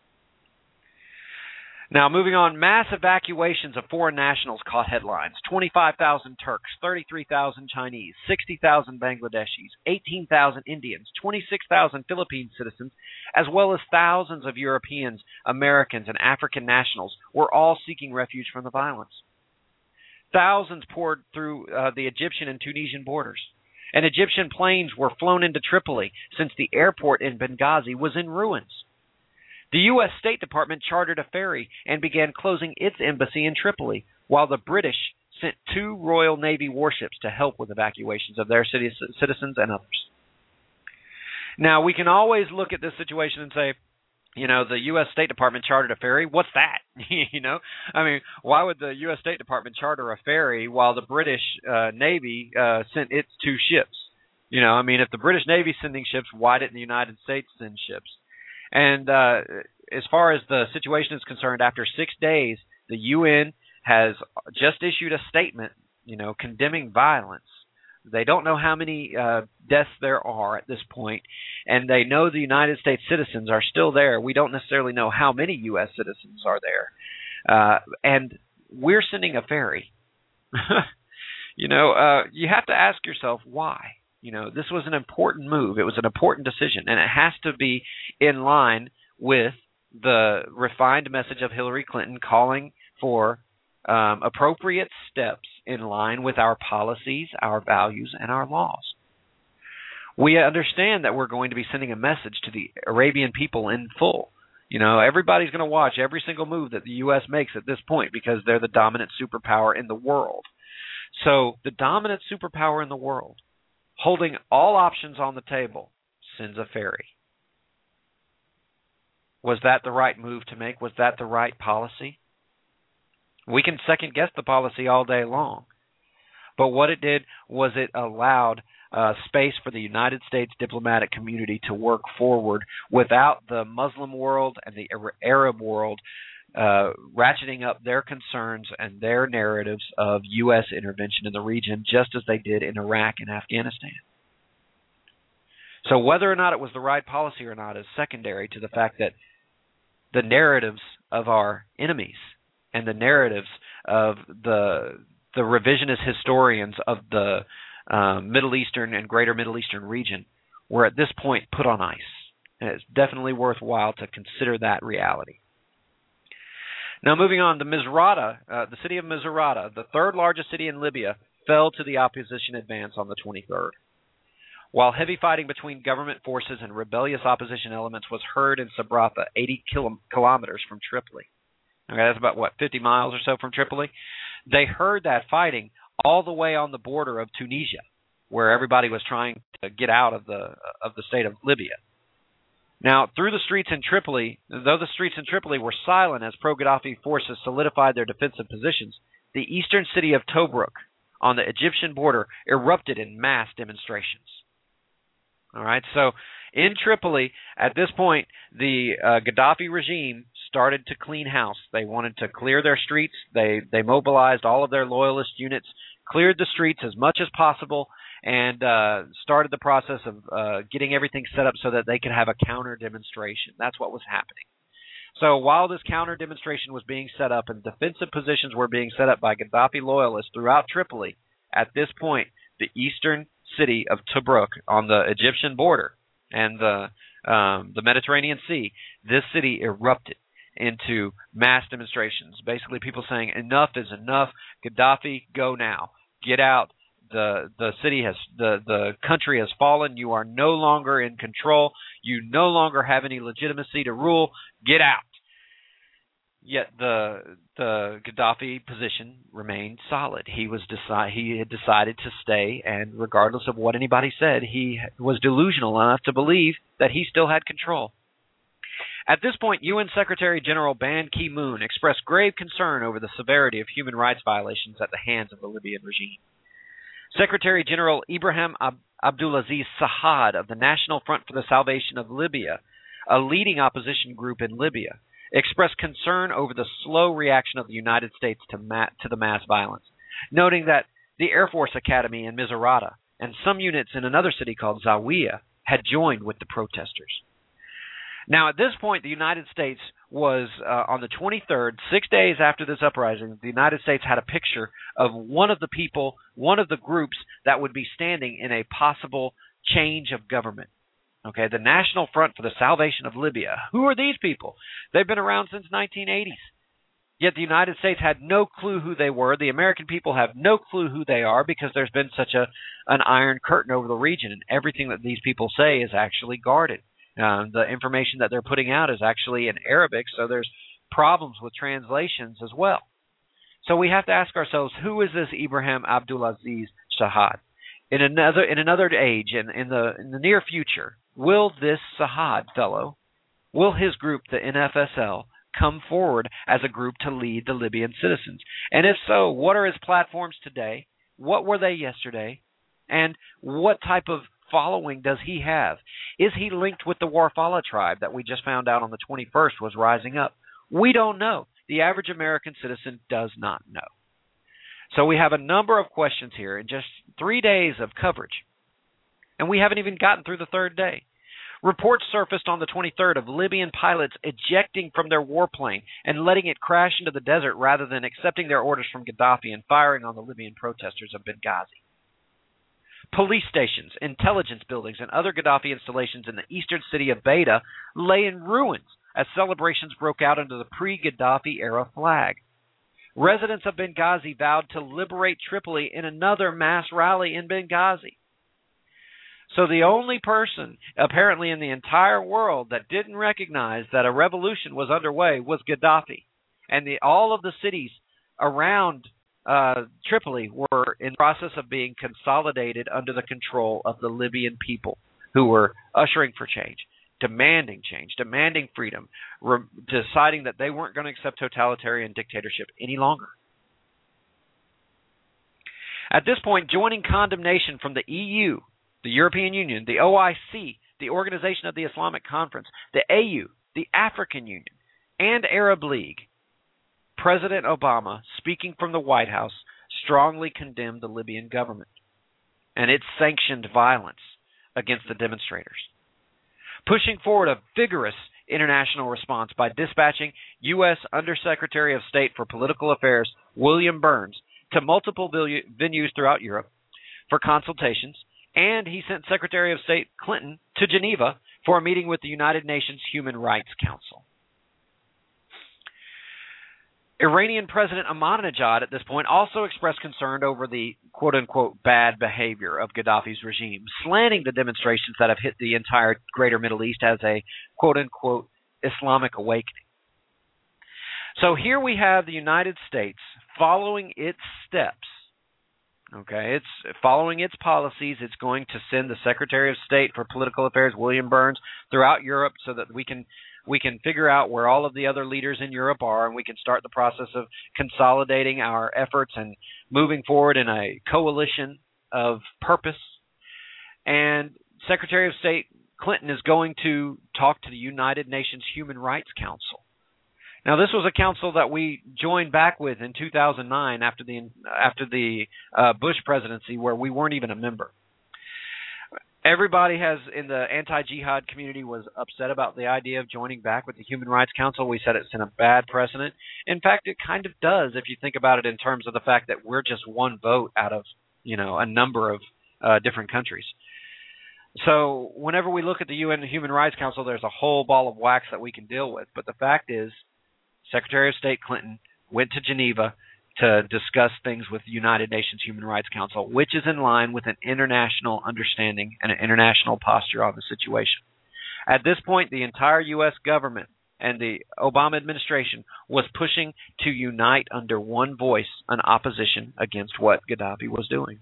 Now, moving on, mass evacuations of foreign nationals caught headlines. twenty-five thousand Turks, thirty-three thousand Chinese, sixty thousand Bangladeshis, eighteen thousand Indians, twenty-six thousand Philippine citizens, as well as thousands of Europeans, Americans, and African nationals were all seeking refuge from the violence. Thousands poured through uh, the Egyptian and Tunisian borders, and Egyptian planes were flown into Tripoli since the airport in Benghazi was in ruins. The U S State Department chartered a ferry and began closing its embassy in Tripoli, while the British sent two Royal Navy warships to help with evacuations of their citizens and others. Now, we can always look at this situation and say, you know, the U S State Department chartered a ferry. What's that? you know, I mean, why would the U S State Department charter a ferry while the British uh, Navy uh, sent its two ships? You know, I mean, if the British Navy's sending ships, why didn't the United States send ships? And uh, as far as the situation is concerned, after six days, the U N has just issued a statement, you know, condemning violence. They don't know how many uh, deaths there are at this point, and they know the United States citizens are still there. We don't necessarily know how many U S citizens are there. Uh, and we're sending a ferry. you know, uh, you have to ask yourself why. You know, this was an important move. It was an important decision, and it has to be in line with the refined message of Hillary Clinton calling for um, appropriate steps in line with our policies, our values, and our laws. We understand that we're going to be sending a message to the Arabian people in full. You know, everybody's going to watch every single move that the U S makes at this point because they're the dominant superpower in the world. So the dominant superpower in the world, holding all options on the table, sends a ferry. Was that the right move to make? Was that the right policy? We can second guess the policy all day long. But what it did was it allowed uh, space for the United States diplomatic community to work forward without the Muslim world and the Arab world uh, ratcheting up their concerns and their narratives of U S intervention in the region, just as they did in Iraq and Afghanistan. So whether or not it was the right policy or not is secondary to the fact that the narratives of our enemies and the narratives of the the revisionist historians of the uh, Middle Eastern and Greater Middle Eastern region were at this point put on ice. And it's definitely worthwhile to consider that reality. Now moving on, the Misrata, uh, the city of Misrata, the third largest city in Libya, fell to the opposition advance on the twenty-third. While heavy fighting between government forces and rebellious opposition elements was heard in Sabratha, eighty kilo- kilometers from Tripoli. Okay, that's about, what, fifty miles or so from Tripoli? They heard that fighting all the way on the border of Tunisia, where everybody was trying to get out of the of the state of Libya. Now, through the streets in Tripoli, though the streets in Tripoli were silent as pro-Gaddafi forces solidified their defensive positions, the eastern city of Tobruk on the Egyptian border erupted in mass demonstrations. All right, so in Tripoli, at this point, the uh, Gaddafi regime started to clean house. They wanted to clear their streets. They they mobilized all of their loyalist units, cleared the streets as much as possible, and uh, started the process of uh, getting everything set up so that they could have a counter demonstration. That's what was happening. So while this counter demonstration was being set up and defensive positions were being set up by Gaddafi loyalists throughout Tripoli, at this point, the eastern city of Tobruk on the Egyptian border and the um, the Mediterranean Sea, this city erupted into mass demonstrations. Basically, people saying, enough is enough. Gaddafi, go now. Get out. The the city has the, the country has fallen. You are no longer in control. You no longer have any legitimacy to rule. Get out. Yet the the Gaddafi position remained solid. He was decide he had decided to stay, and regardless of what anybody said, he was delusional enough to believe that he still had control. At this point, U N Secretary General Ban Ki-moon expressed grave concern over the severity of human rights violations at the hands of the Libyan regime. Secretary General Ibrahim Ab- Abdulaziz Sahad of the National Front for the Salvation of Libya, a leading opposition group in Libya, expressed concern over the slow reaction of the United States to, ma- to the mass violence, noting that the Air Force Academy in Misrata and some units in another city called Zawiya had joined with the protesters. Now, at this point, the United States was, uh, on the twenty-third, six days after this uprising, the United States had a picture of one of the people, one of the groups that would be standing in a possible change of government. Okay, the National Front for the Salvation of Libya. Who are these people? They've been around since nineteen eighties. Yet the United States had no clue who they were. The American people have no clue who they are because there's been such a an iron curtain over the region, and everything that these people say is actually guarded. Uh, the information that they're putting out is actually in Arabic, so there's problems with translations as well. So we have to ask ourselves, who is this Ibrahim Abdulaziz Sahad? In another in another age, in, in the in the near future, will this Sahad fellow, will his group, the N F S L, come forward as a group to lead the Libyan citizens? And if so, what are his platforms today? What were they yesterday? And what type of following does he have? Is he linked with the Warfala tribe that we just found out on the twenty-first was rising up? We don't know. The average American citizen does not know. So we have a number of questions here in just three days of coverage. And we haven't even gotten through the third day. Reports surfaced on the twenty-third of Libyan pilots ejecting from their warplane and letting it crash into the desert rather than accepting their orders from Gaddafi and firing on the Libyan protesters of Benghazi. Police stations, intelligence buildings, and other Gaddafi installations in the eastern city of Beta lay in ruins as celebrations broke out under the pre-Gaddafi era flag. Residents of Benghazi vowed to liberate Tripoli in another mass rally in Benghazi. So the only person, apparently in the entire world, that didn't recognize that a revolution was underway was Gaddafi. And the, all of the cities around uh, Tripoli were in the process of being consolidated under the control of the Libyan people, who were ushering for change, demanding change, demanding freedom, re- deciding that they weren't going to accept totalitarian dictatorship any longer. At this point, joining condemnation from the E U, the European Union, the O I C, the Organization of the Islamic Conference, the A U, the African Union, and Arab League, President Obama, speaking from the White House, strongly condemned the Libyan government and its sanctioned violence against the demonstrators, pushing forward a vigorous international response by dispatching U S Undersecretary of State for Political Affairs William Burns to multiple venues throughout Europe for consultations, and he sent Secretary of State Clinton to Geneva for a meeting with the United Nations Human Rights Council. Iranian President Ahmadinejad at this point also expressed concern over the quote-unquote bad behavior of Gaddafi's regime, slanting the demonstrations that have hit the entire greater Middle East as a quote-unquote Islamic awakening. So here we have the United States following its steps. Okay, it's following its policies. It's going to send the Secretary of State for Political Affairs, William Burns, throughout Europe so that we can we can figure out where all of the other leaders in Europe are, and we can start the process of consolidating our efforts and moving forward in a coalition of purpose. And Secretary of State Clinton is going to talk to the United Nations Human Rights Council. Now, this was a council that we joined back with in two thousand nine after the after the uh, Bush presidency, where we weren't even a member. Everybody has in the anti-jihad community was upset about the idea of joining back with the Human Rights Council. We said it sent a bad precedent. In fact, it kind of does if you think about it in terms of the fact that we're just one vote out of, you know, a number of uh, different countries. So whenever we look at the U N Human Rights Council, there's a whole ball of wax that we can deal with. But the fact is, Secretary of State Clinton went to Geneva to discuss things with the United Nations Human Rights Council, which is in line with an international understanding and an international posture on the situation. At this point, the entire U S government and the Obama administration was pushing to unite under one voice in opposition against what Gaddafi was doing.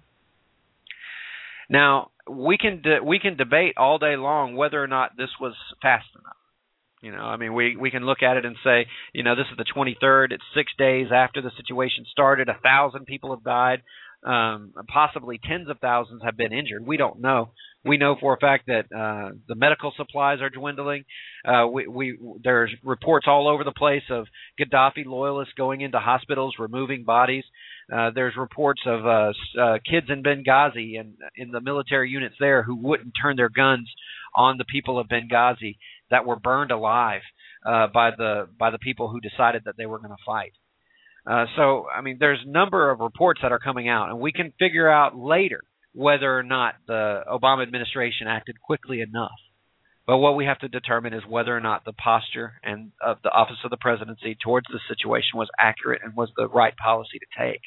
Now, we can de- we can debate all day long whether or not this was fast enough. You know, I mean, we, we can look at it and say, you know, this is the twenty-third. It's six days after the situation started. A thousand people have died. Um, possibly tens of thousands have been injured. We don't know. We know for a fact that uh, the medical supplies are dwindling. Uh, we, we there's reports all over the place of Gaddafi loyalists going into hospitals, removing bodies. Uh, there's reports of uh, uh, kids in Benghazi and in the military units there who wouldn't turn their guns on the people of Benghazi that were burned alive uh, by the by the people who decided that they were going to fight. Uh, so, I mean, there's a number of reports that are coming out, and we can figure out later whether or not the Obama administration acted quickly enough. But what we have to determine is whether or not the posture and of the Office of the Presidency towards the situation was accurate and was the right policy to take.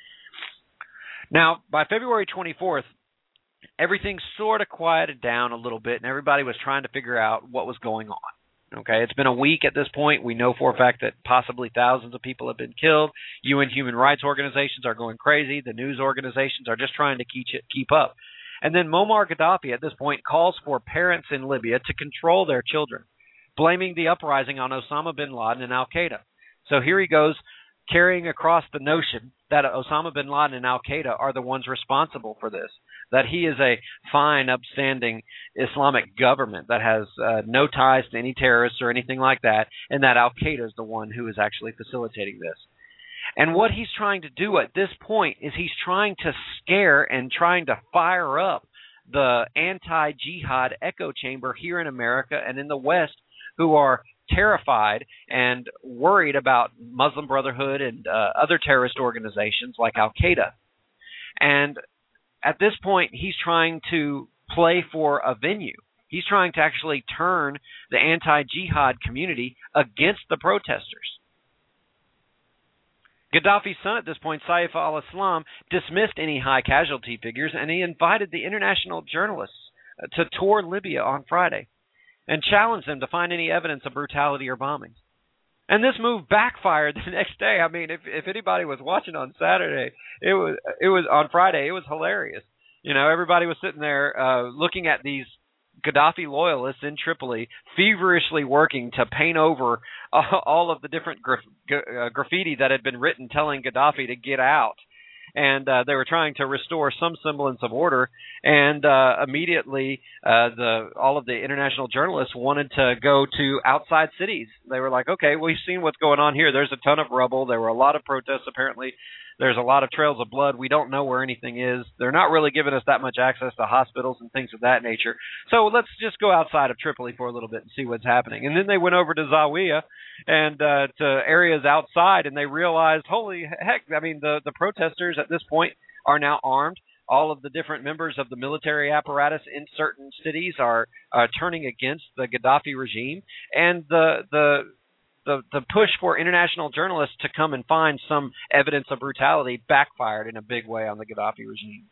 Now, by February twenty-fourth, everything sort of quieted down a little bit, and everybody was trying to figure out what was going on. Okay, it's been a week at this point. We know for a fact that possibly thousands of people have been killed. U N human rights organizations are going crazy. The news organizations are just trying to keep keep up. And then Muammar Gaddafi at this point calls for parents in Libya to control their children, blaming the uprising on Osama bin Laden and al-Qaeda. So here he goes, carrying across the notion that Osama bin Laden and al-Qaeda are the ones responsible for this, that he is a fine, upstanding Islamic government that has uh, no ties to any terrorists or anything like that, and that al-Qaeda is the one who is actually facilitating this. And what he's trying to do at this point is he's trying to scare and trying to fire up the anti-jihad echo chamber here in America and in the West, who are terrified and worried about Muslim Brotherhood and uh, other terrorist organizations like al-Qaeda. And at this point, he's trying to play for a venue. He's trying to actually turn the anti-jihad community against the protesters. Gaddafi's son at this point, Saif al-Islam, dismissed any high casualty figures, and he invited the international journalists to tour Libya on Friday and challenged them to find any evidence of brutality or bombings. And this move backfired the next day. I mean, if if anybody was watching on Saturday, it was it was on Friday. It was hilarious. You know, everybody was sitting there uh, looking at these Gaddafi loyalists in Tripoli, feverishly working to paint over uh, all of the different graf- g- uh, graffiti that had been written telling Gaddafi to get out. And uh, they were trying to restore some semblance of order. And uh, immediately, uh, the all of the international journalists wanted to go to outside cities. They were like, okay, we've seen what's going on here. There's a ton of rubble. There were a lot of protests, apparently. There's a lot of trails of blood. We don't know where anything is. They're not really giving us that much access to hospitals and things of that nature. So let's just go outside of Tripoli for a little bit and see what's happening. And then they went over to Zawiya and uh, to areas outside, and they realized, holy heck, I mean, the, the protesters at this point are now armed. All of the different members of the military apparatus in certain cities are uh, turning against the Gaddafi regime. And the the The, the push for international journalists to come and find some evidence of brutality backfired in a big way on the Gaddafi regime.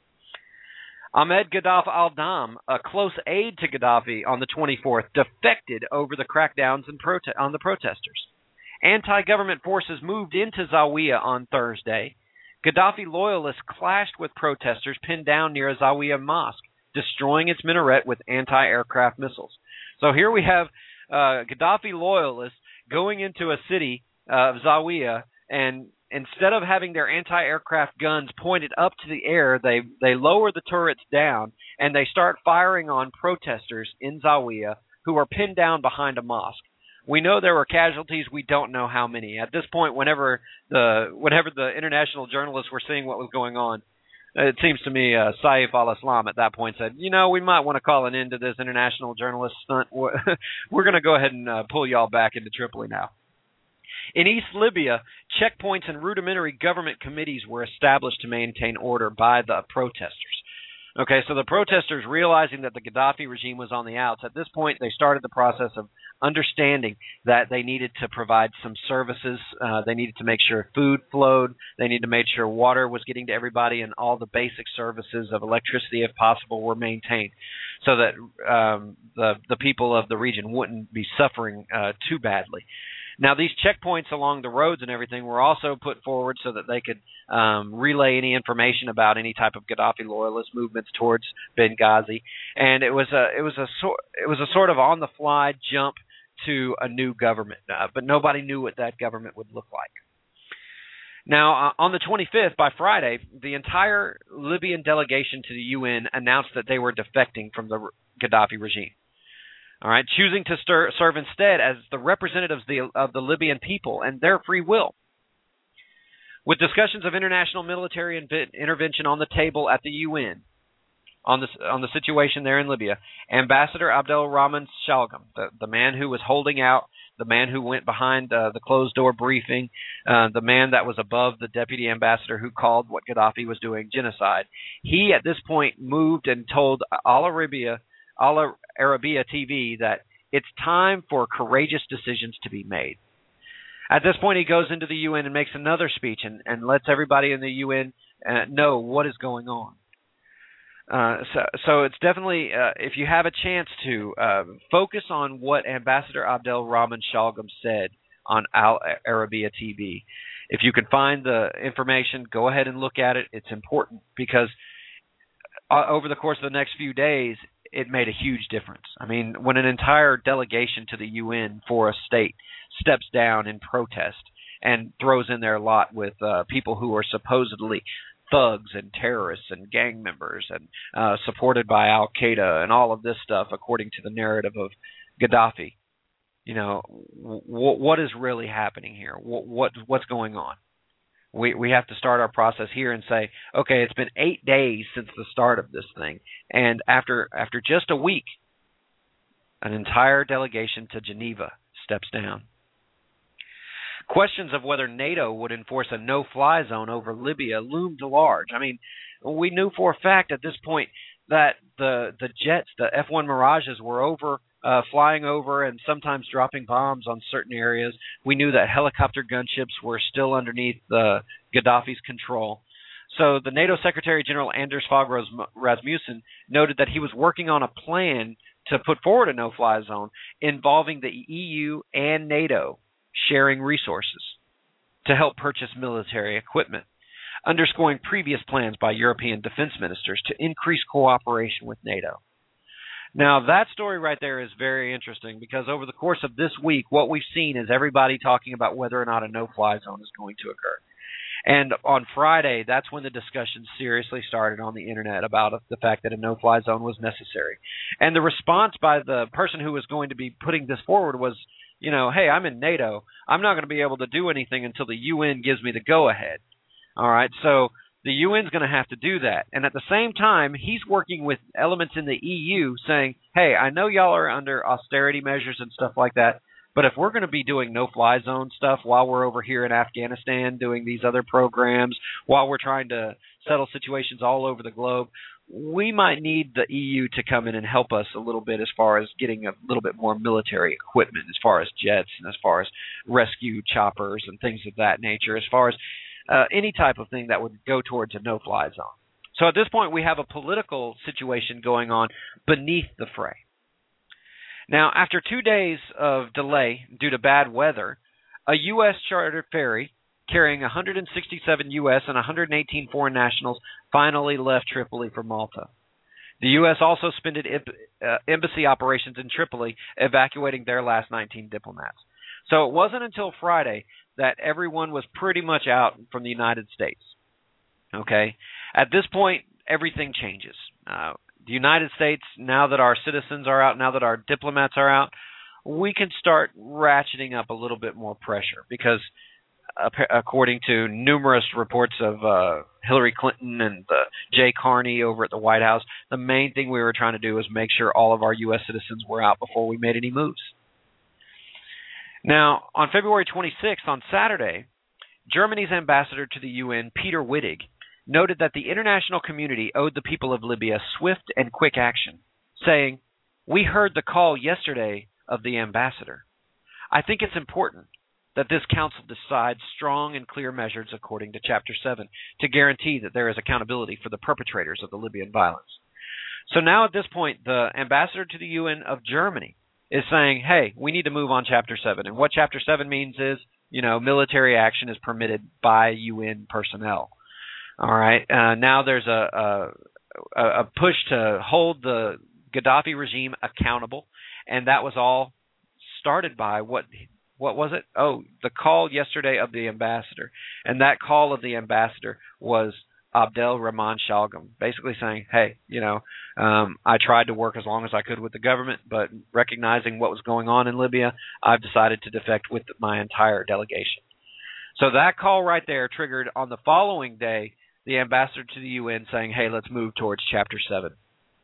Ahmed Gaddaf al-Dam, a close aide to Gaddafi on the twenty-fourth, defected over the crackdowns and prote- on the protesters. Anti-government forces moved into Zawiya on Thursday. Gaddafi loyalists clashed with protesters pinned down near a Zawiya mosque, destroying its minaret with anti-aircraft missiles. So here we have uh, Gaddafi loyalists going into a city of uh, Zawiya, and instead of having their anti-aircraft guns pointed up to the air, they, they lower the turrets down, and they start firing on protesters in Zawiya who are pinned down behind a mosque. We know there were casualties. We don't know how many. At this point, whenever the whenever the international journalists were seeing what was going on, it seems to me uh, Saif al-Islam at that point said, you know, we might want to call an end to this international journalist stunt. We're going to go ahead and uh, pull y'all back into Tripoli now. In East Libya, checkpoints and rudimentary government committees were established to maintain order by the protesters. Okay, so the protesters, realizing that the Gaddafi regime was on the outs, at this point they started the process of understanding that they needed to provide some services. Uh, they needed to make sure food flowed. They needed to make sure water was getting to everybody, and all the basic services of electricity, if possible, were maintained, so that um, the the people of the region wouldn't be suffering uh, too badly. Now, these checkpoints along the roads and everything were also put forward so that they could um, relay any information about any type of Gaddafi loyalist movements towards Benghazi, and it was a it was a sort it was a sort of on the fly jump to a new government, uh, but nobody knew what that government would look like. Now, uh, on the twenty-fifth, by Friday, the entire Libyan delegation to the U N announced that they were defecting from the Gaddafi regime. All right, choosing to stir, serve instead as the representatives of the, of the Libyan people and their free will. With discussions of international military inv- intervention on the table at the U N on the on the situation there in Libya, Ambassador Abdel Rahman Shalgam, the, the man who was holding out, the man who went behind uh, the closed-door briefing, uh, the man that was above the deputy ambassador who called what Gaddafi was doing genocide, he at this point moved and told Al Arabiya Al Arabiya T V that it's time for courageous decisions to be made. At this point, he goes into the U N and makes another speech and, and lets everybody in the U N uh, know what is going on. Uh, so, so it's definitely, uh, if you have a chance to, uh, focus on what Ambassador Abdel Rahman Shalgam said on Al Arabiya T V. If you can find the information, go ahead and look at it. It's important because uh, over the course of the next few days, it made a huge difference. I mean, when an entire delegation to the U N for a state steps down in protest and throws in their lot with uh, people who are supposedly thugs and terrorists and gang members and uh, supported by Al-Qaeda and all of this stuff, according to the narrative of Gaddafi, you know, w- what is really happening here? W- what what's going on? We we have to start our process here and say, okay, it's been eight days since the start of this thing, and after after just a week, an entire delegation to Geneva steps down. Questions of whether NATO would enforce a no-fly zone over Libya loomed large. I mean, we knew for a fact at this point that the the jets, the F one Mirages, were over. Uh, flying over and sometimes dropping bombs on certain areas. We knew that helicopter gunships were still underneath the Gaddafi's control. So the NATO Secretary General Anders Fogh Rasmussen noted that he was working on a plan to put forward a no-fly zone involving the E U and NATO sharing resources to help purchase military equipment, underscoring previous plans by European defense ministers to increase cooperation with NATO. Now, that story right there is very interesting because over the course of this week, what we've seen is everybody talking about whether or not a no-fly zone is going to occur. And on Friday, that's when the discussion seriously started on the internet about the fact that a no-fly zone was necessary. And the response by the person who was going to be putting this forward was, you know, hey, I'm in NATO. I'm not going to be able to do anything until the U N gives me the go-ahead. All right, so the U N's going to have to do that. And at the same time, he's working with elements in the E U saying, hey, I know y'all are under austerity measures and stuff like that, but if we're going to be doing no-fly zone stuff while we're over here in Afghanistan doing these other programs, while we're trying to settle situations all over the globe, we might need the E U to come in and help us a little bit as far as getting a little bit more military equipment, as far as jets and as far as rescue choppers and things of that nature, as far as uh, any type of thing that would go towards a no-fly zone. So at this point, we have a political situation going on beneath the fray. Now, after two days of delay due to bad weather, a U S chartered ferry carrying one hundred sixty-seven U S and one hundred eighteen foreign nationals finally left Tripoli for Malta. The U S also suspended uh, embassy operations in Tripoli, evacuating their last nineteen diplomats. So it wasn't until Friday that everyone was pretty much out from the United States. Okay? At this point, everything changes. Uh, the United States, now that our citizens are out, now that our diplomats are out, we can start ratcheting up a little bit more pressure because according to numerous reports of uh, Hillary Clinton and uh, Jay Carney over at the White House, the main thing we were trying to do was make sure all of our U S citizens were out before we made any moves. Now, on February twenty-sixth, on Saturday, Germany's ambassador to the U N, Peter Wittig, noted that the international community owed the people of Libya swift and quick action, saying, "We heard the call yesterday of the ambassador. I think it's important that this council decides strong and clear measures according to Chapter seven to guarantee that there is accountability for the perpetrators of the Libyan violence." So now at this point, the ambassador to the U N of Germany is saying, hey, we need to move on Chapter seven. And what Chapter seven means is, you know, military action is permitted by U N personnel. All right. Uh, now there's a, a, a push to hold the Gaddafi regime accountable, and that was all started by what what was it? Oh, the call yesterday of the ambassador, and that call of the ambassador was Abdel Rahman Shalgam, basically saying, hey, you know, um, I tried to work as long as I could with the government, but recognizing what was going on in Libya, I've decided to defect with my entire delegation. So that call right there triggered on the following day the ambassador to the U N saying, hey, let's move towards Chapter seven.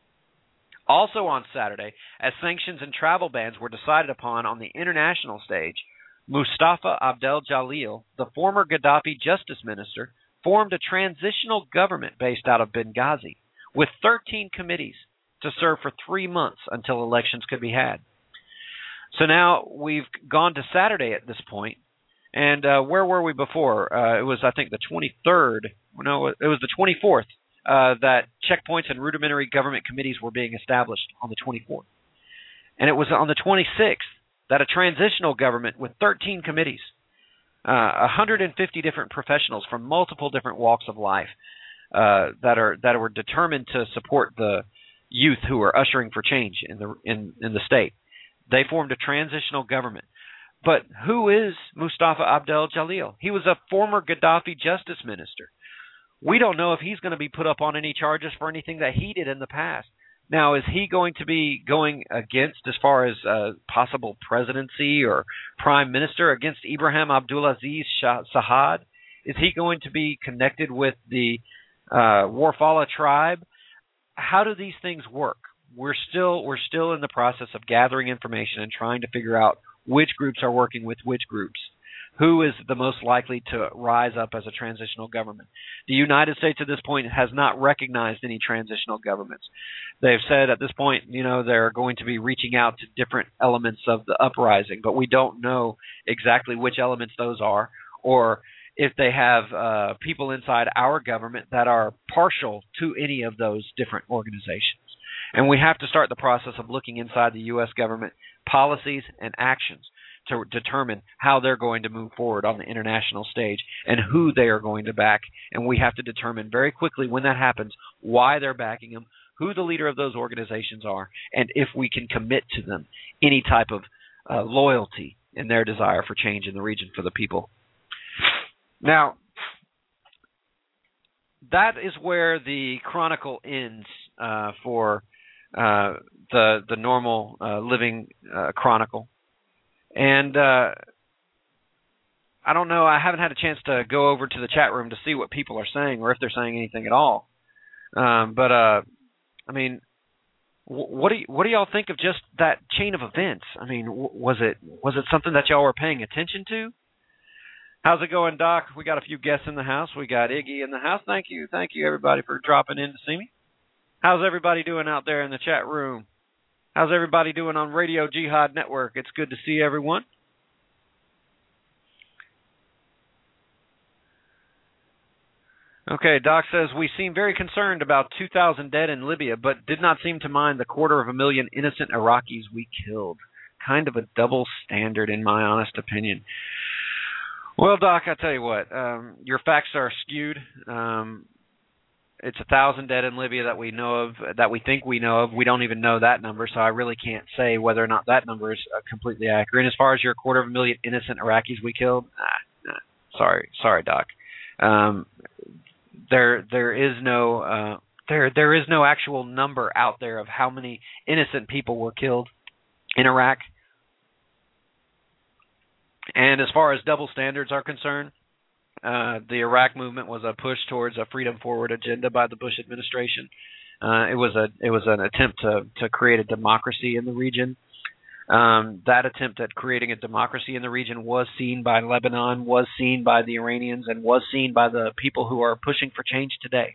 Also on Saturday, as sanctions and travel bans were decided upon on the international stage, Mustafa Abdel Jalil, the former Gaddafi justice minister, formed a transitional government based out of Benghazi with thirteen committees to serve for three months until elections could be had. So now we've gone to Saturday at this point, and uh, where were we before? Uh, it was, I think, the twenty-third. No, it was the twenty-fourth uh, that checkpoints and rudimentary government committees were being established on the twenty-fourth. And it was on the twenty-sixth that a transitional government with thirteen committees, uh, one hundred fifty different professionals from multiple different walks of life uh, that are that were determined to support the youth who are ushering for change in the in, in the state. They formed a transitional government. But who is Mustafa Abdel Jalil? He was a former Gaddafi justice minister. We don't know if he's going to be put up on any charges for anything that he did in the past. Now, is he going to be going against, as far as uh, possible presidency or prime minister, against Ibrahim Abdulaziz Sahad? Is he going to be connected with the uh, Warfala tribe? How do these things work? We're still we're still in the process of gathering information and trying to figure out which groups are working with which groups. Who is the most likely to rise up as a transitional government? The United States at this point has not recognized any transitional governments. They've said at this point, you know, they're going to be reaching out to different elements of the uprising, but we don't know exactly which elements those are, or if they have uh, people inside our government that are partial to any of those different organizations. And we have to start the process of looking inside the U S government policies and actions to determine how they're going to move forward on the international stage and who they are going to back. And we have to determine very quickly when that happens why they're backing them, who the leader of those organizations are, and if we can commit to them any type of uh, loyalty in their desire for change in the region for the people. Now, that is where the chronicle ends uh, for uh, the the normal uh, living uh, chronicle. And uh, I don't know, I haven't had a chance to go over to the chat room to see what people are saying or if they're saying anything at all. Um, but, uh, I mean, w- what do y- what do y'all think of just that chain of events? I mean, w- was it was it something that y'all were paying attention to? How's it going, Doc? We got a few guests in the house. We got Iggy in the house. Thank you. Thank you, everybody, for dropping in to see me. How's everybody doing out there in the chat room? How's everybody doing on Radio Jihad Network? It's good to see everyone. Okay, Doc says, we seem very concerned about two thousand dead in Libya, but did not seem to mind the quarter of a million innocent Iraqis we killed. Kind of a double standard, in my honest opinion. Well, Doc, I tell you what, um, your facts are skewed. Um, it's a thousand dead in Libya that we know of, that we think we know of. We don't even know that number, so I really can't say whether or not that number is uh, completely accurate. And as far as your quarter of a million innocent Iraqis we killed, nah, nah, sorry, sorry, Doc. Um, there, there is no, uh, there, there is no actual number out there of how many innocent people were killed in Iraq. And as far as double standards are concerned, uh, the Iraq movement was a push towards a freedom forward agenda by the Bush administration. Uh, it was a it was an attempt to to create a democracy in the region. Um, that attempt at creating a democracy in the region was seen by Lebanon, was seen by the Iranians, and was seen by the people who are pushing for change today.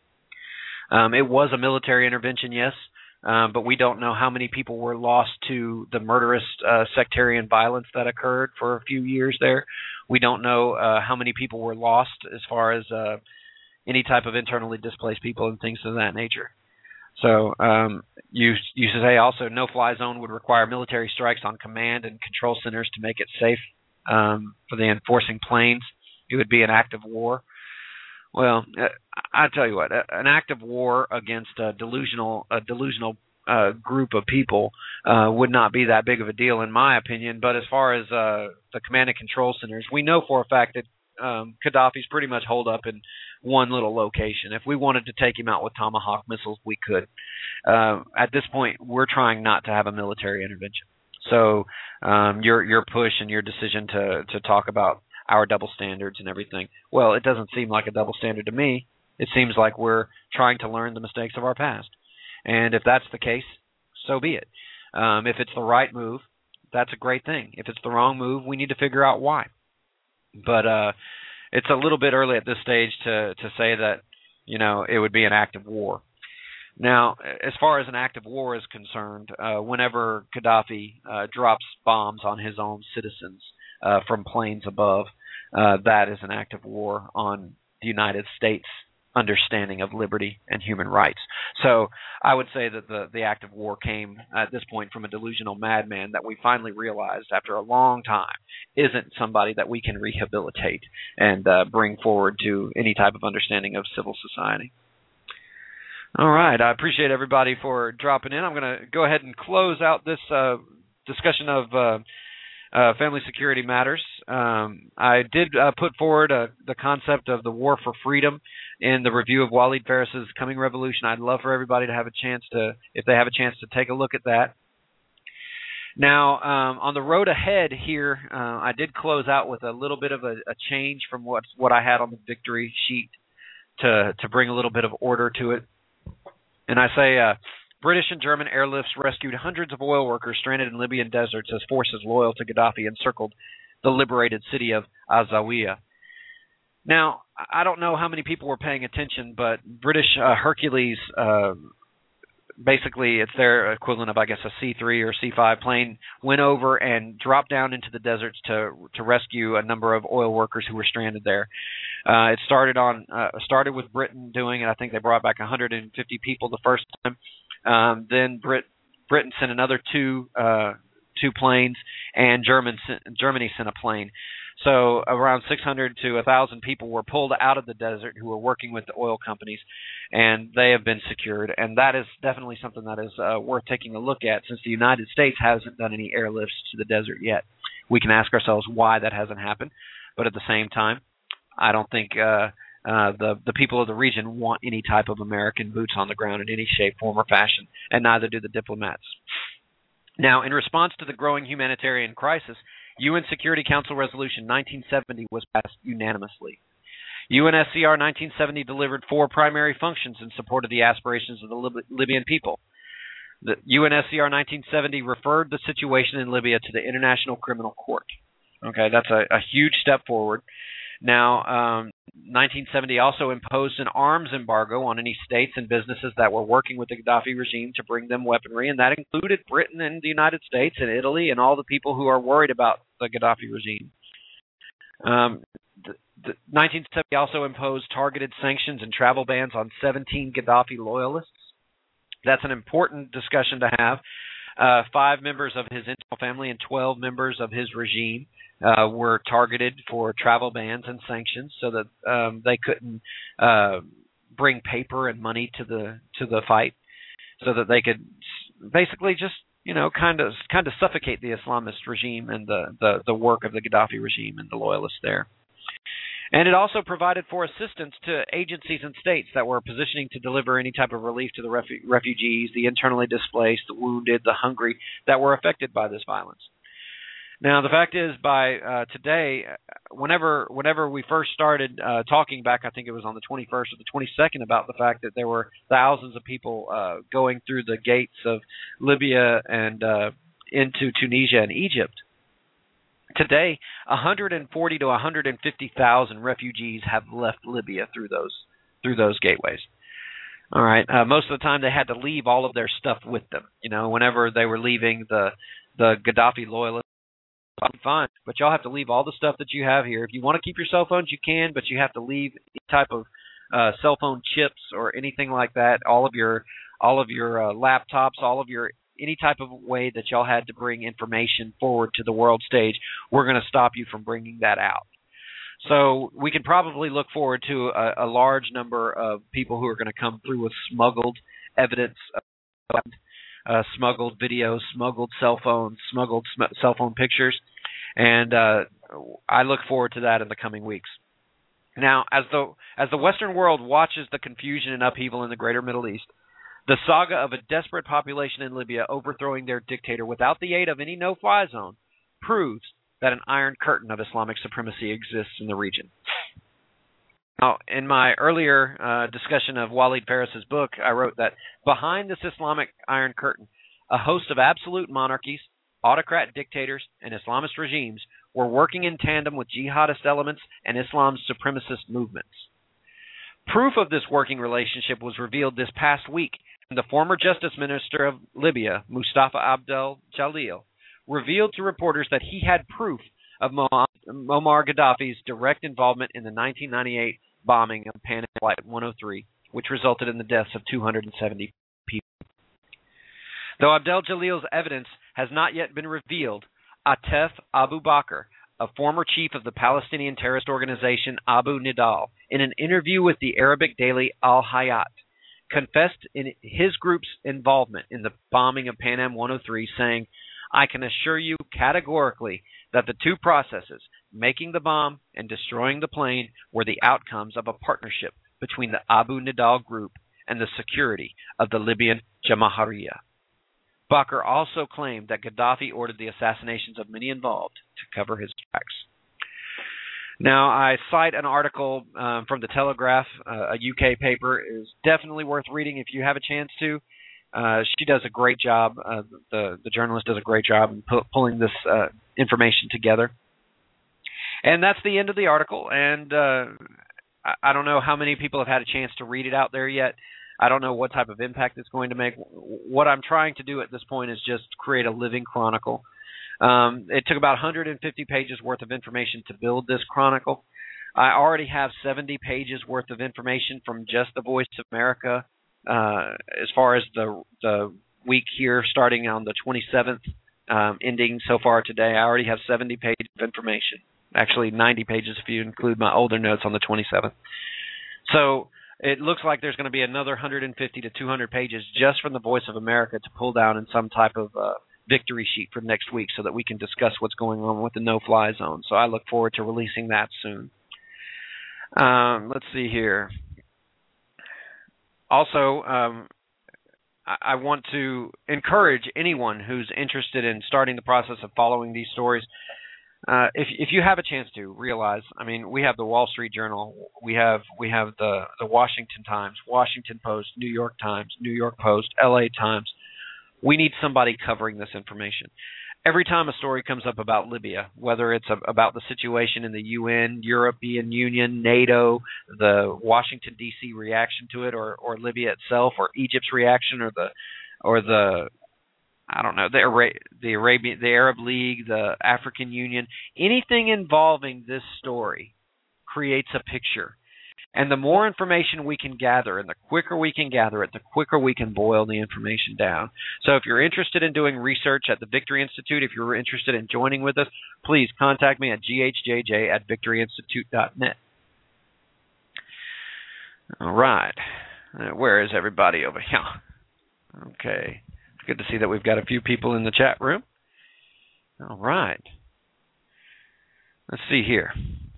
Um, it was a military intervention, yes. Um, but we don't know how many people were lost to the murderous uh, sectarian violence that occurred for a few years there. We don't know uh, how many people were lost as far as uh, any type of internally displaced people and things of that nature. So um, you you say also no-fly zone would require military strikes on command and control centers to make it safe um, for the enforcing planes. It would be an act of war. Well, I tell you what, an act of war against a delusional, a delusional uh, group of people uh, would not be that big of a deal, in my opinion. But as far as uh, the command and control centers, we know for a fact that um, Gaddafi's pretty much holed up in one little location. If we wanted to take him out with Tomahawk missiles, we could. Uh, at this point, we're trying not to have a military intervention. So um, your your push and your decision to to talk about our double standards and everything, well, it doesn't seem like a double standard to me. It seems like we're trying to learn the mistakes of our past. And if that's the case, so be it. Um, if it's the right move, that's a great thing. If it's the wrong move, we need to figure out why. But uh, it's a little bit early at this stage to, to say that, you know, it would be an act of war. Now, as far as an act of war is concerned, uh, whenever Gaddafi uh, drops bombs on his own citizens uh, from planes above, uh, that is an act of war on the United States' understanding of liberty and human rights. So I would say that the, the act of war came at this point from a delusional madman that we finally realized after a long time isn't somebody that we can rehabilitate and uh, bring forward to any type of understanding of civil society. All right. I appreciate everybody for dropping in. I'm going to go ahead and close out this uh, discussion of uh, uh, family security matters. Um, I did uh, put forward uh, the concept of the war for freedom in the review of Waleed Farris's Coming Revolution. I'd love for everybody to have a chance to, if they have a chance to take a look at that. Now, um, on the road ahead here, uh, I did close out with a little bit of a, a change from what what I had on the victory sheet to to bring a little bit of order to it. And I say uh, British and German airlifts rescued hundreds of oil workers stranded in Libyan deserts as forces loyal to Gaddafi encircled the liberated city of Azawiyah. Now, I don't know how many people were paying attention, but British uh, Hercules, uh, basically it's their equivalent of, I guess, a C three or C five plane, went over and dropped down into the deserts to to rescue a number of oil workers who were stranded there. Uh, it started on uh, started with Britain doing it. I think they brought back one hundred fifty people the first time. Um, then Brit, Britain sent another two uh, two planes, and German, Germany sent a plane. So around six hundred to one thousand people were pulled out of the desert who were working with the oil companies, and they have been secured. And that is definitely something that is uh, worth taking a look at, since the United States hasn't done any airlifts to the desert yet. We can ask ourselves why that hasn't happened, but at the same time, I don't think uh, uh, the the people of the region want any type of American boots on the ground in any shape, form, or fashion, and neither do the diplomats. Now, in response to the growing humanitarian crisis, U N Security Council Resolution nineteen seventy was passed unanimously. U N S C R nineteen seventy delivered four primary functions in support of the aspirations of the Lib- Libyan people. The U N S C R nineteen seventy referred the situation in Libya to the International Criminal Court. Okay, that's a, a huge step forward. Now, um, nineteen seventy also imposed an arms embargo on any states and businesses that were working with the Gaddafi regime to bring them weaponry, and that included Britain and the United States and Italy and all the people who are worried about the Gaddafi regime. Um, the, the nineteen seventy also imposed targeted sanctions and travel bans on seventeen Gaddafi loyalists. That's an important discussion to have. Uh, five members of his internal family and twelve members of his regime uh, were targeted for travel bans and sanctions, so that um, they couldn't uh, bring paper and money to the to the fight, so that they could basically just you know kind of kind of suffocate the Islamist regime and the, the, the work of the Gaddafi regime and the loyalists there. And it also provided for assistance to agencies and states that were positioning to deliver any type of relief to the refu- refugees, the internally displaced, the wounded, the hungry that were affected by this violence. Now, the fact is, by uh, today, whenever whenever we first started uh, talking back, I think it was on the twenty-first or the twenty-second, about the fact that there were thousands of people uh, going through the gates of Libya and uh, into Tunisia and Egypt. Today, one hundred forty to one hundred fifty thousand refugees have left Libya through those through those gateways. All right. Uh, most of the time, they had to leave all of their stuff with them. You know, whenever they were leaving, the the Gaddafi loyalists, fine, but y'all have to leave all the stuff that you have here. If you want to keep your cell phones, you can, but you have to leave any type of uh, cell phone chips or anything like that. All of your all of your uh, laptops, all of your any type of way that y'all had to bring information forward to the world stage, we're going to stop you from bringing that out. So we can probably look forward to a, a large number of people who are going to come through with smuggled evidence, uh, smuggled videos, smuggled cell phones, smuggled sm- cell phone pictures, and uh, I look forward to that in the coming weeks. Now, as the as the Western world watches the confusion and upheaval in the greater Middle East, the saga of a desperate population in Libya overthrowing their dictator without the aid of any no-fly zone proves that an iron curtain of Islamic supremacy exists in the region. Now, in my earlier uh, discussion of Walid Pharis's book, I wrote that behind this Islamic iron curtain, a host of absolute monarchies, autocrat dictators, and Islamist regimes were working in tandem with jihadist elements and Islam's supremacist movements. Proof of this working relationship was revealed this past week when the former Justice Minister of Libya, Mustafa Abdel Jalil, revealed to reporters that he had proof of Muammar Gaddafi's direct involvement in the nineteen ninety-eight bombing of Pan Am Flight one oh three, which resulted in the deaths of two hundred seventy people. Though Abdel Jalil's evidence has not yet been revealed, Atef Abu Bakr, a former chief of the Palestinian terrorist organization Abu Nidal, in an interview with the Arabic daily Al Hayat, confessed in his group's involvement in the bombing of Pan Am one oh three, saying, "I can assure you categorically that the two processes, making the bomb and destroying the plane, were the outcomes of a partnership between the Abu Nidal group and the security of the Libyan Jamahiriya." Bakr also claimed that Gaddafi ordered the assassinations of many involved to cover his tracks. Now, I cite an article um, from the Telegraph, uh, a U K paper. It is definitely worth reading if you have a chance to. Uh, she does a great job. Uh, the the journalist does a great job in pu- pulling this uh, information together. And that's the end of the article. And uh, I, I don't know how many people have had a chance to read it out there yet. I don't know what type of impact it's going to make. What I'm trying to do at this point is just create a living chronicle. Um, it took about one hundred fifty pages worth of information to build this chronicle. I already have seventy pages worth of information from just the Voice of America uh, as far as the the week here starting on the twenty-seventh um, ending so far today. I already have seventy pages of information, actually ninety pages if you include my older notes on the twenty-seventh. So it looks like there's going to be another one hundred fifty to two hundred pages just from the Voice of America to pull down in some type of uh, victory sheet for next week so that we can discuss what's going on with the no-fly zone. So I look forward to releasing that soon. Um, let's see here. Also, um, I, I want to encourage anyone who's interested in starting the process of following these stories. Uh, if if you have a chance to realize, I mean, we have the Wall Street Journal, we have we have the the Washington Times, Washington Post, New York Times, New York Post, L A Times. We need somebody covering this information. Every time a story comes up about Libya, whether it's a, about the situation in the U N, European Union, NATO, the Washington D C reaction to it, or or Libya itself, or Egypt's reaction, or the or the I don't know, the Ara- the Arabian, the Arab League, the African Union, anything involving this story creates a picture. And the more information we can gather, and the quicker we can gather it, the quicker we can boil the information down. So if you're interested in doing research at the Victory Institute, if you're interested in joining with us, please contact me at g h j j at victory institute dot net. All right. Uh, where is everybody over here? Okay. Good to see that we've got a few people in the chat room. All right. Let's see here.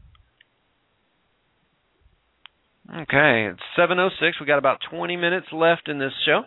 Okay, it's seven oh six. We got about twenty minutes left in this show.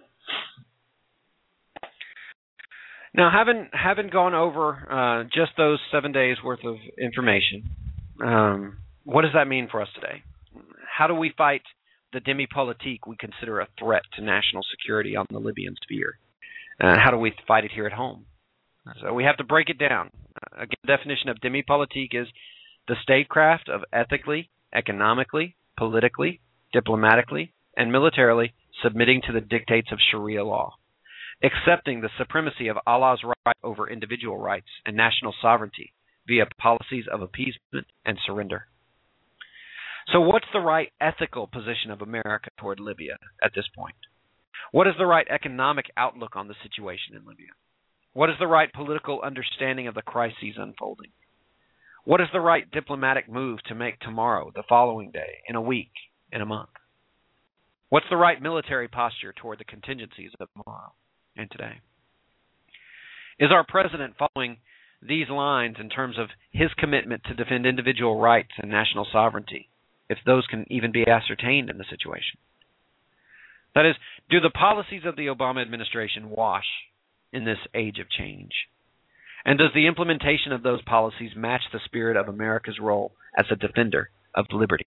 Now, having having gone over uh, just those seven days worth of information, um, what does that mean for us today? How do we fight the demi-politique we consider a threat to national security on the Libyan sphere? Uh, how do we fight it here at home? So we have to break it down. Uh, again, the definition of demi-politique is the statecraft of ethically, economically, politically, diplomatically, and militarily submitting to the dictates of Sharia law, accepting the supremacy of Allah's right over individual rights and national sovereignty via policies of appeasement and surrender. So what's the right ethical position of America toward Libya at this point? What is the right economic outlook on the situation in Libya? What is the right political understanding of the crises unfolding? What is the right diplomatic move to make tomorrow, the following day, in a week, in a month? What's the right military posture toward the contingencies of tomorrow and today? Is our president following these lines in terms of his commitment to defend individual rights and national sovereignty, if those can even be ascertained in the situation? That is, do the policies of the Obama administration wash in this age of change? And does the implementation of those policies match the spirit of America's role as a defender of liberty?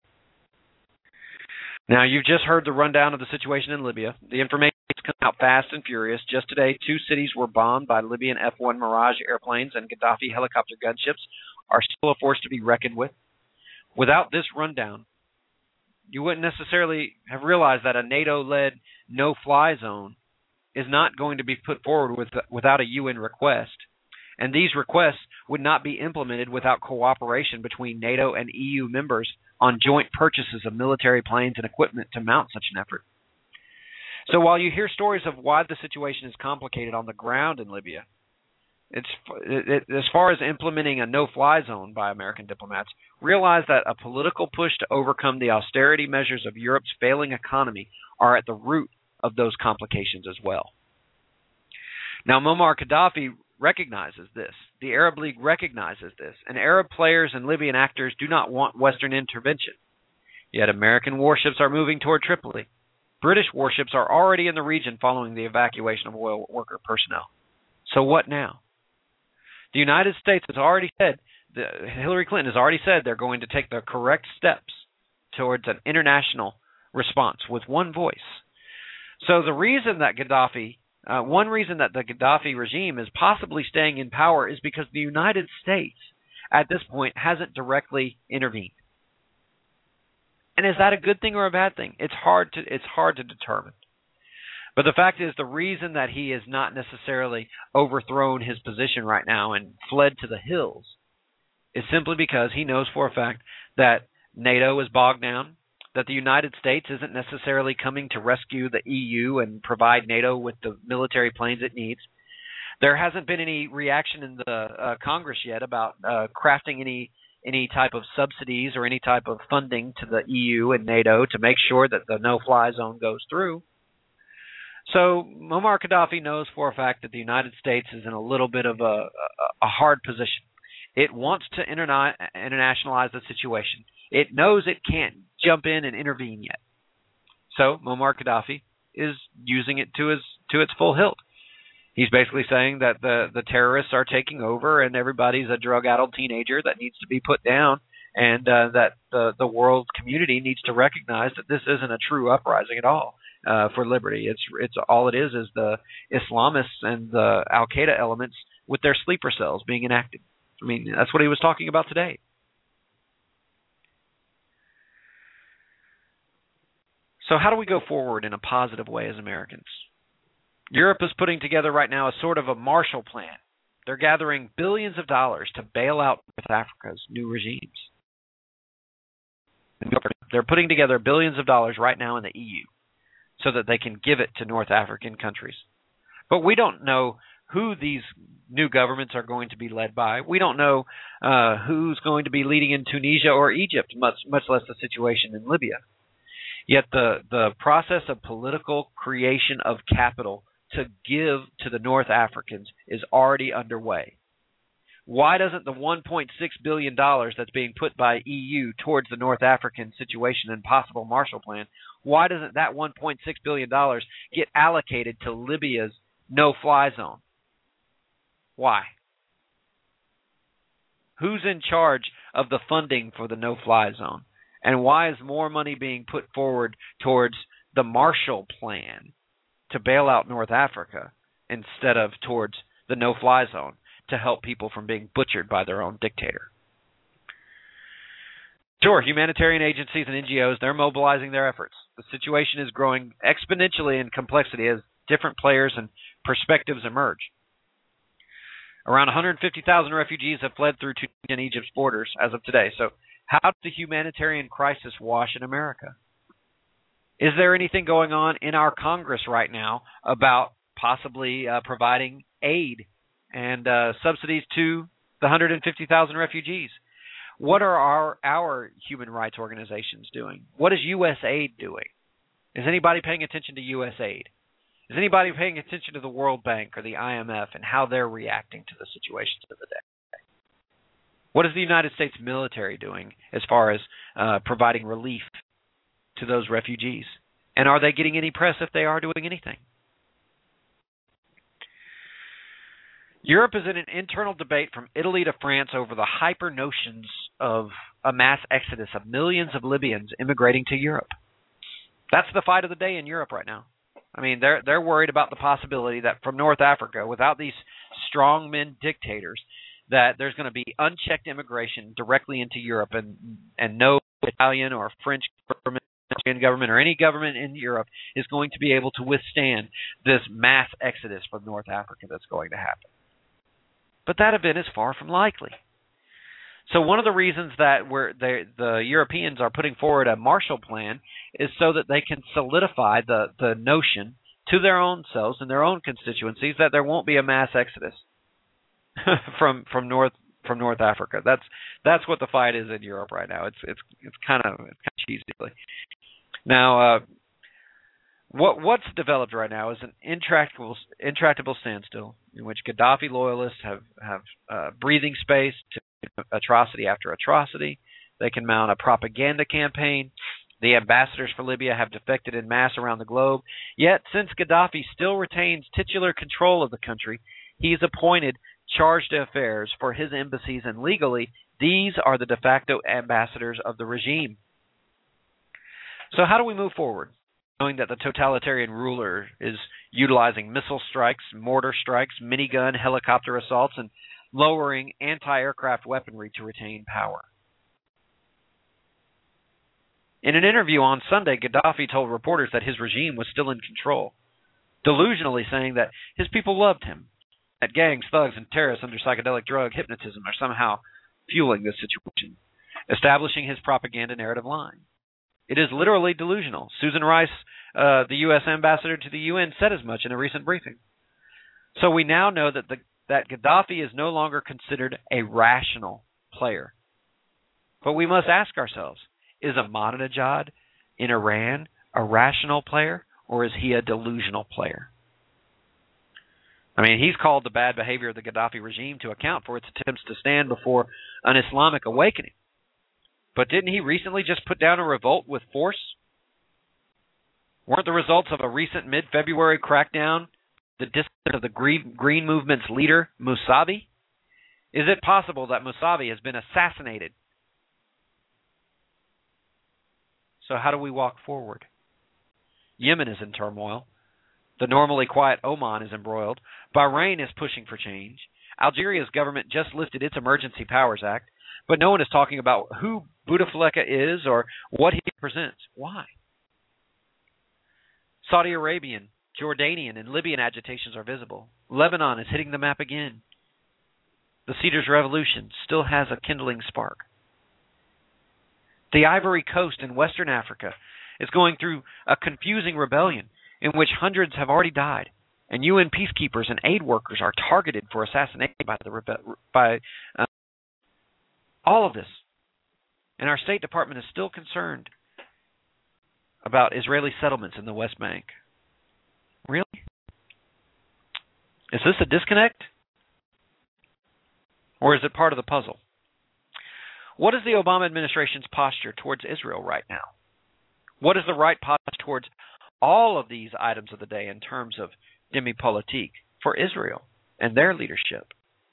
Now, you've just heard the rundown of the situation in Libya. The information has come out fast and furious. Just today, two cities were bombed by Libyan F one Mirage airplanes, and Gaddafi helicopter gunships are still a force to be reckoned with. Without this rundown, you wouldn't necessarily have realized that a NATO-led no-fly zone is not going to be put forward with, without a U N request. And these requests would not be implemented without cooperation between NATO and E U members on joint purchases of military planes and equipment to mount such an effort. So while you hear stories of why the situation is complicated on the ground in Libya, it's it, it, as far as implementing a no-fly zone by American diplomats, realize that a political push to overcome the austerity measures of Europe's failing economy are at the root of those complications as well. Now, Muammar Gaddafi recognizes this. The Arab League recognizes this. And Arab players and Libyan actors do not want Western intervention. Yet American warships are moving toward Tripoli. British warships are already in the region following the evacuation of oil worker personnel. So what now? The United States has already said, the, Hillary Clinton has already said they're going to take the correct steps towards an international response with one voice. So the reason that Gaddafi Uh, one reason that the Gaddafi regime is possibly staying in power is because the United States, at this point, hasn't directly intervened. And is that a good thing or a bad thing? It's hard to it's hard to determine. But the fact is, the reason that he has not necessarily overthrown his position right now and fled to the hills is simply because he knows for a fact that NATO is bogged down, that the United States isn't necessarily coming to rescue the E U and provide NATO with the military planes it needs, There hasn't been any reaction in the uh, Congress yet about uh, crafting any any type of subsidies or any type of funding to the E U and NATO to make sure that the no-fly zone goes through. So Muammar Gaddafi knows for a fact that the United States is in a little bit of a, a, a hard position. It wants to interna- internationalize the situation. It knows it can't jump in and intervene yet. So Muammar Gaddafi is using it to his to its full hilt. He's basically saying that the, the terrorists are taking over and everybody's a drug-addled teenager that needs to be put down, and uh, that the, the world community needs to recognize that this isn't a true uprising at all uh, for liberty. It's it's all it is is the Islamists and the Al-Qaeda elements with their sleeper cells being enacted. I mean, that's what he was talking about today. So how do we go forward in a positive way as Americans? Europe is putting together right now a sort of a Marshall Plan. They're gathering billions of dollars to bail out North Africa's new regimes. They're putting together billions of dollars right now in the E U so that they can give it to North African countries. But we don't know who these new governments are going to be led by. We don't know uh, who's going to be leading in Tunisia or Egypt, much much less the situation in Libya. Yet the, the process of political creation of capital to give to the North Africans is already underway. Why doesn't the one point six billion dollars that's being put by E U towards the North African situation and possible Marshall Plan, why doesn't that one point six billion dollars get allocated to Libya's no-fly zone? Why? Who's in charge of the funding for the no-fly zone? And why is more money being put forward towards the Marshall Plan to bail out North Africa instead of towards the no-fly zone to help people from being butchered by their own dictator? Sure, humanitarian agencies and N G Os, they're mobilizing their efforts. The situation is growing exponentially in complexity as different players and perspectives emerge. Around one hundred fifty thousand refugees have fled through Tunisia and Egypt's borders as of today. So how does the humanitarian crisis wash in America? Is there anything going on in our Congress right now about possibly uh, providing aid and uh, subsidies to the one hundred fifty thousand refugees? What are our, our human rights organizations doing? What is U S aid doing? Is anybody paying attention to U S aid? Is anybody paying attention to the World Bank or the I M F and how they're reacting to the situations of the day? What is the United States military doing as far as uh, providing relief to those refugees? And are they getting any press if they are doing anything? Europe is in an internal debate from Italy to France over the hyper notions of a mass exodus of millions of Libyans immigrating to Europe. That's the fight of the day in Europe right now. I mean, they're they're worried about the possibility that from North Africa, without these strongmen dictators, that there's going to be unchecked immigration directly into Europe, and and no Italian or French government, government or any government in Europe is going to be able to withstand this mass exodus from North Africa that's going to happen. But that event is far from likely. So one of the reasons that we're, the Europeans are putting forward a Marshall Plan is so that they can solidify the, the notion to their own selves and their own constituencies that there won't be a mass exodus from from North from North Africa. That's that's what the fight is in Europe right now. It's it's it's kind of it's kind of cheesy. Now, uh, what what's developed right now is an intractable intractable standstill in which Gaddafi loyalists have have uh, breathing space to atrocity after atrocity. They can mount a propaganda campaign. The ambassadors for Libya have defected en masse around the globe. Yet, since Gaddafi still retains titular control of the country, he's appointed charge d'affaires for his embassies, and legally, these are the de facto ambassadors of the regime. So how do we move forward, knowing that the totalitarian ruler is utilizing missile strikes, mortar strikes, minigun, helicopter assaults, and lowering anti-aircraft weaponry to retain power? In an interview on Sunday, Gaddafi told reporters that his regime was still in control, delusionally saying that his people loved him, that gangs, thugs, and terrorists under psychedelic drug hypnotism are somehow fueling this situation, establishing his propaganda narrative line. It is literally delusional. Susan Rice, uh, the U S ambassador to the U N, said as much in a recent briefing. So we now know that the that Gaddafi is no longer considered a rational player. But we must ask ourselves, is Ahmadinejad in Iran a rational player, or is he a delusional player? I mean, he's called the bad behavior of the Gaddafi regime to account for its attempts to stand before an Islamic awakening. But didn't he recently just put down a revolt with force? Weren't the results of a recent mid-February crackdown the discipline of the Green, Green Movement's leader, Musavi? Is it possible that Musavi has been assassinated? So how do we walk forward? Yemen is in turmoil. The normally quiet Oman is embroiled. Bahrain is pushing for change. Algeria's government just lifted its Emergency Powers Act, but no one is talking about who Bouteflika is or what he represents. Why? Saudi Arabian, Jordanian, and Libyan agitations are visible. Lebanon is hitting the map again. The Cedars Revolution still has a kindling spark. The Ivory Coast in Western Africa is going through a confusing rebellion in which hundreds have already died, and U N peacekeepers and aid workers are targeted for assassination by the rebe- by uh, all of this. And our State Department is still concerned about Israeli settlements in the West Bank. Really? Is this a disconnect? Or is it part of the puzzle? What is the Obama administration's posture towards Israel right now? What is the right posture towards all of these items of the day in terms of demi-politique for Israel and their leadership?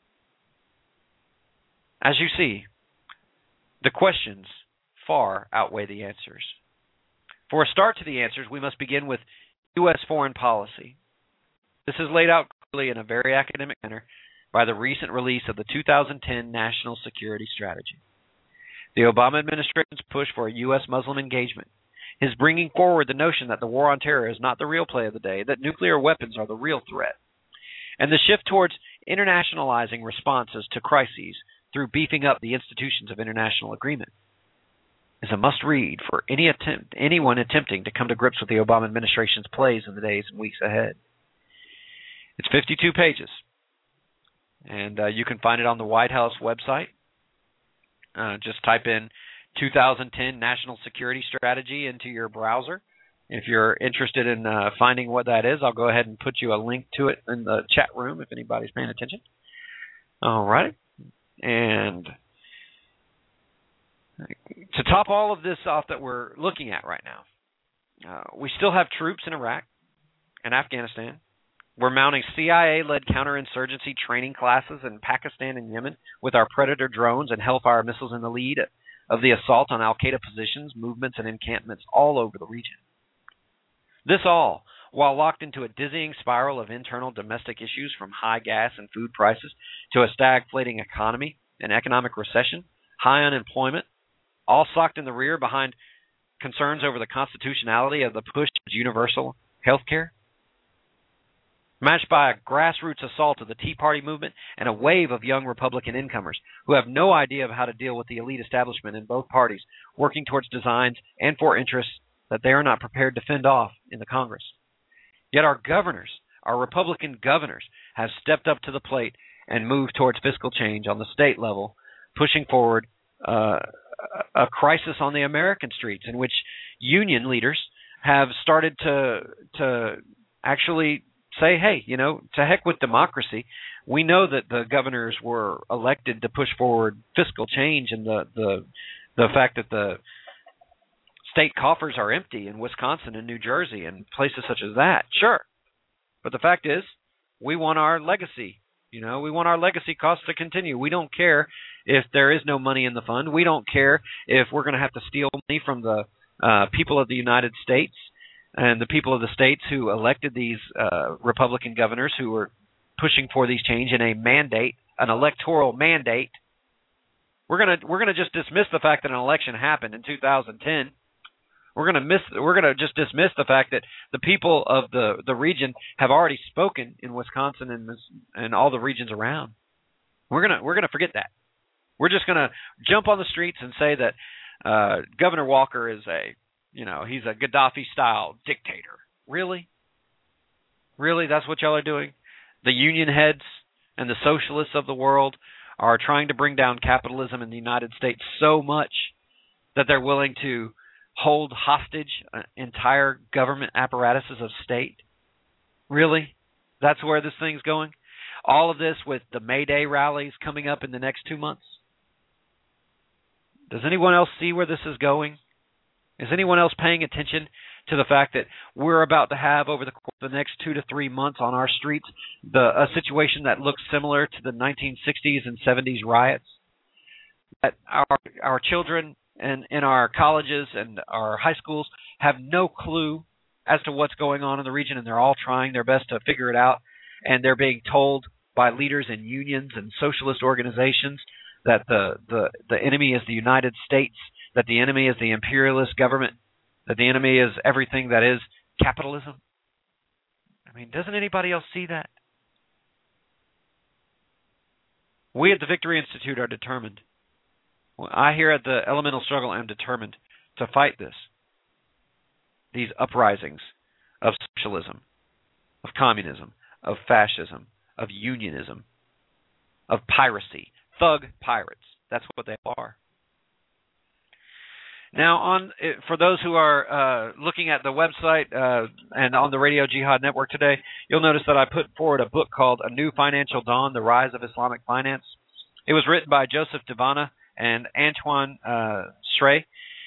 As you see, the questions far outweigh the answers. For a start to the answers, we must begin with U S foreign policy. This is laid out clearly in a very academic manner by the recent release of the two thousand ten National Security Strategy. The Obama administration's push for a U S Muslim engagement is bringing forward the notion that the war on terror is not the real play of the day, that nuclear weapons are the real threat. And the shift towards internationalizing responses to crises through beefing up the institutions of international agreement is a must-read for any attempt, anyone attempting to come to grips with the Obama administration's plays in the days and weeks ahead. It's fifty-two pages, and uh, you can find it on the White House website. Uh, just type in two thousand ten National Security Strategy into your browser. If you're interested in uh, finding what that is, I'll go ahead and put you a link to it in the chat room if anybody's paying attention. All right. And to top all of this off that we're looking at right now, uh, we still have troops in Iraq and Afghanistan. We're mounting C I A-led counterinsurgency training classes in Pakistan and Yemen with our Predator drones and Hellfire missiles in the lead of the assault on al-Qaeda positions, movements, and encampments all over the region. This all while locked into a dizzying spiral of internal domestic issues from high gas and food prices to a stagflating economy, an economic recession, high unemployment, all socked in the rear behind concerns over the constitutionality of the push towards universal health care, matched by a grassroots assault of the Tea Party movement and a wave of young Republican incomers who have no idea of how to deal with the elite establishment in both parties, working towards designs and for interests that they are not prepared to fend off in the Congress. Yet our governors, our Republican governors, have stepped up to the plate and moved towards fiscal change on the state level, pushing forward uh, a crisis on the American streets in which union leaders have started to to actually say, hey, you know, to heck with democracy. We know that the governors were elected to push forward fiscal change and the the, the fact that the state coffers are empty in Wisconsin and New Jersey and places such as that. Sure. But the fact is, we want our legacy. You know, we want our legacy costs to continue. We don't care if there is no money in the fund. We don't care if we're going to have to steal money from the uh, people of the United States and the people of the states who elected these uh, Republican governors who were pushing for these change in a mandate, an electoral mandate. We're gonna we're gonna just dismiss the fact that an election happened in two thousand ten. We're gonna miss we're gonna just dismiss the fact that the people of the, the region have already spoken in Wisconsin and and all the regions around. We're gonna we're gonna forget that. We're just gonna jump on the streets and say that uh, Governor Walker is a You know, he's a Gaddafi-style dictator. Really? Really? That's what y'all are doing? The union heads and the socialists of the world are trying to bring down capitalism in the United States so much that they're willing to hold hostage entire government apparatuses of state. Really? That's where this thing's going? All of this with the May Day rallies coming up in the next two months? Does anyone else see where this is going? Is anyone else paying attention to the fact that we're about to have over the course of the next two to three months on our streets the a situation that looks similar to the nineteen sixties and seventies riots? That our our children and in our colleges and our high schools have no clue as to what's going on in the region, and they're all trying their best to figure it out, and they're being told by leaders in unions and socialist organizations that the, the, the enemy is the United States, that the enemy is the imperialist government, that the enemy is everything that is capitalism. I mean, doesn't anybody else see that? We at the Victory Institute are determined. I here at the Elemental Struggle am determined to fight this. These uprisings of socialism, of communism, of fascism, of unionism, of piracy, thug pirates. That's what they are. Now, on for those who are uh, looking at the website uh, and on the Radio Jihad Network today, you'll notice that I put forward a book called A New Financial Dawn, The Rise of Islamic Finance. It was written by Joseph Divana and Antoine uh, Shrey.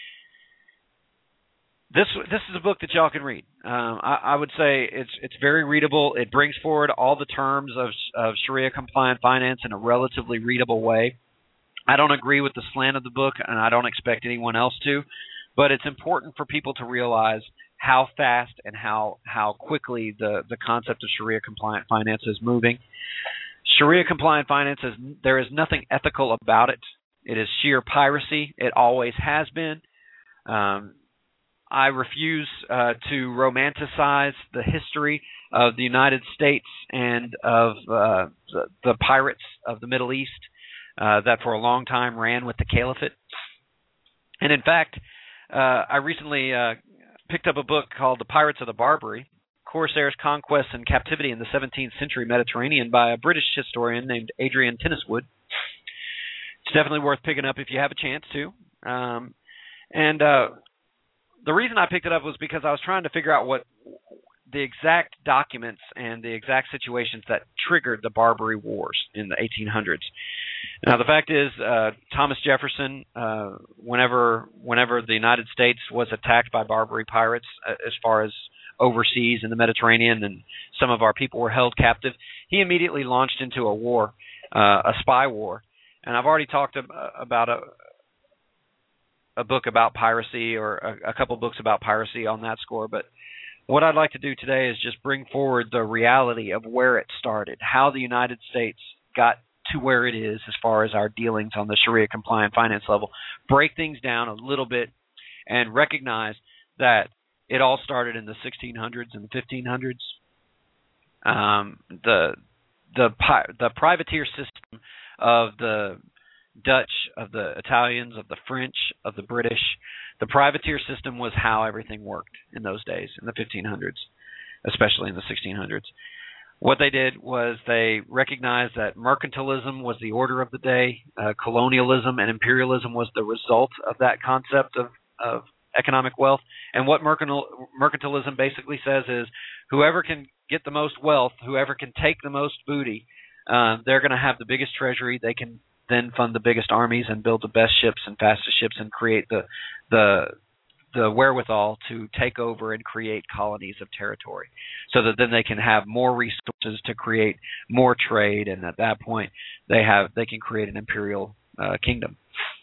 This this is a book that y'all can read. Um, I, I would say it's it's very readable. It brings forward all the terms of, of Sharia-compliant finance in a relatively readable way. I don't agree with the slant of the book, and I don't expect anyone else to, but it's important for people to realize how fast and how how quickly the, the concept of Sharia-compliant finance is moving. Sharia-compliant finance, is there is nothing ethical about it. It is sheer piracy. It always has been. Um, I refuse uh, to romanticize the history of the United States and of uh, the, the pirates of the Middle East uh, that for a long time ran with the caliphate. And in fact, uh, I recently uh, picked up a book called The Pirates of the Barbary, Corsairs, Conquests, and Captivity in the seventeenth Century Mediterranean by a British historian named Adrian Tenniswood. It's definitely worth picking up if you have a chance to. Um, and uh, the reason I picked it up was because I was trying to figure out what the exact documents and the exact situations that triggered the Barbary Wars in the eighteen hundreds. Now, the fact is, uh, Thomas Jefferson, uh, whenever whenever the United States was attacked by Barbary pirates, uh, as far as overseas in the Mediterranean, and some of our people were held captive, he immediately launched into a war, uh, a spy war. And I've already talked about a, a book about piracy, or a, a couple books about piracy on that score. But what I'd like to do today is just bring forward the reality of where it started, how the United States got to where it is as far as our dealings on the Sharia-compliant finance level, break things down a little bit, and recognize that it all started in the sixteen hundreds and fifteen hundreds. Um, the the the privateer system of the Dutch, of the Italians, of the French, of the British. The privateer system was how everything worked in those days, in the fifteen hundreds, especially in the sixteen hundreds. What they did was they recognized that mercantilism was the order of the day, uh, colonialism and imperialism was the result of that concept of, of economic wealth. And what mercantil, mercantilism basically says is whoever can get the most wealth, whoever can take the most booty, uh, they're going to have the biggest treasury. They can then fund the biggest armies and build the best ships and fastest ships and create the the the wherewithal to take over and create colonies of territory, so that then they can have more resources to create more trade, and at that point they have they can create an imperial uh, kingdom.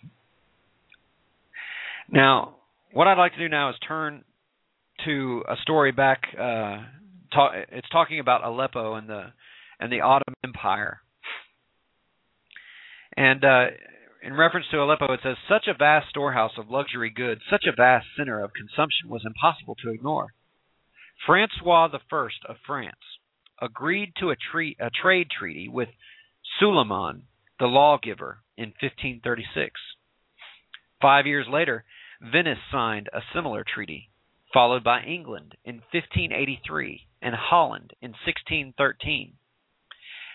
Now, what I'd like to do now is turn to a story back. Uh, talk, it's talking about Aleppo and the and the Ottoman Empire. And uh, in reference to Aleppo, it says, such a vast storehouse of luxury goods, such a vast center of consumption was impossible to ignore. Francois the First of France agreed to a, tre- a trade treaty with Suleiman, the lawgiver, in fifteen thirty-six. Five years later, Venice signed a similar treaty, followed by England in fifteen eighty-three and Holland in sixteen thirteen.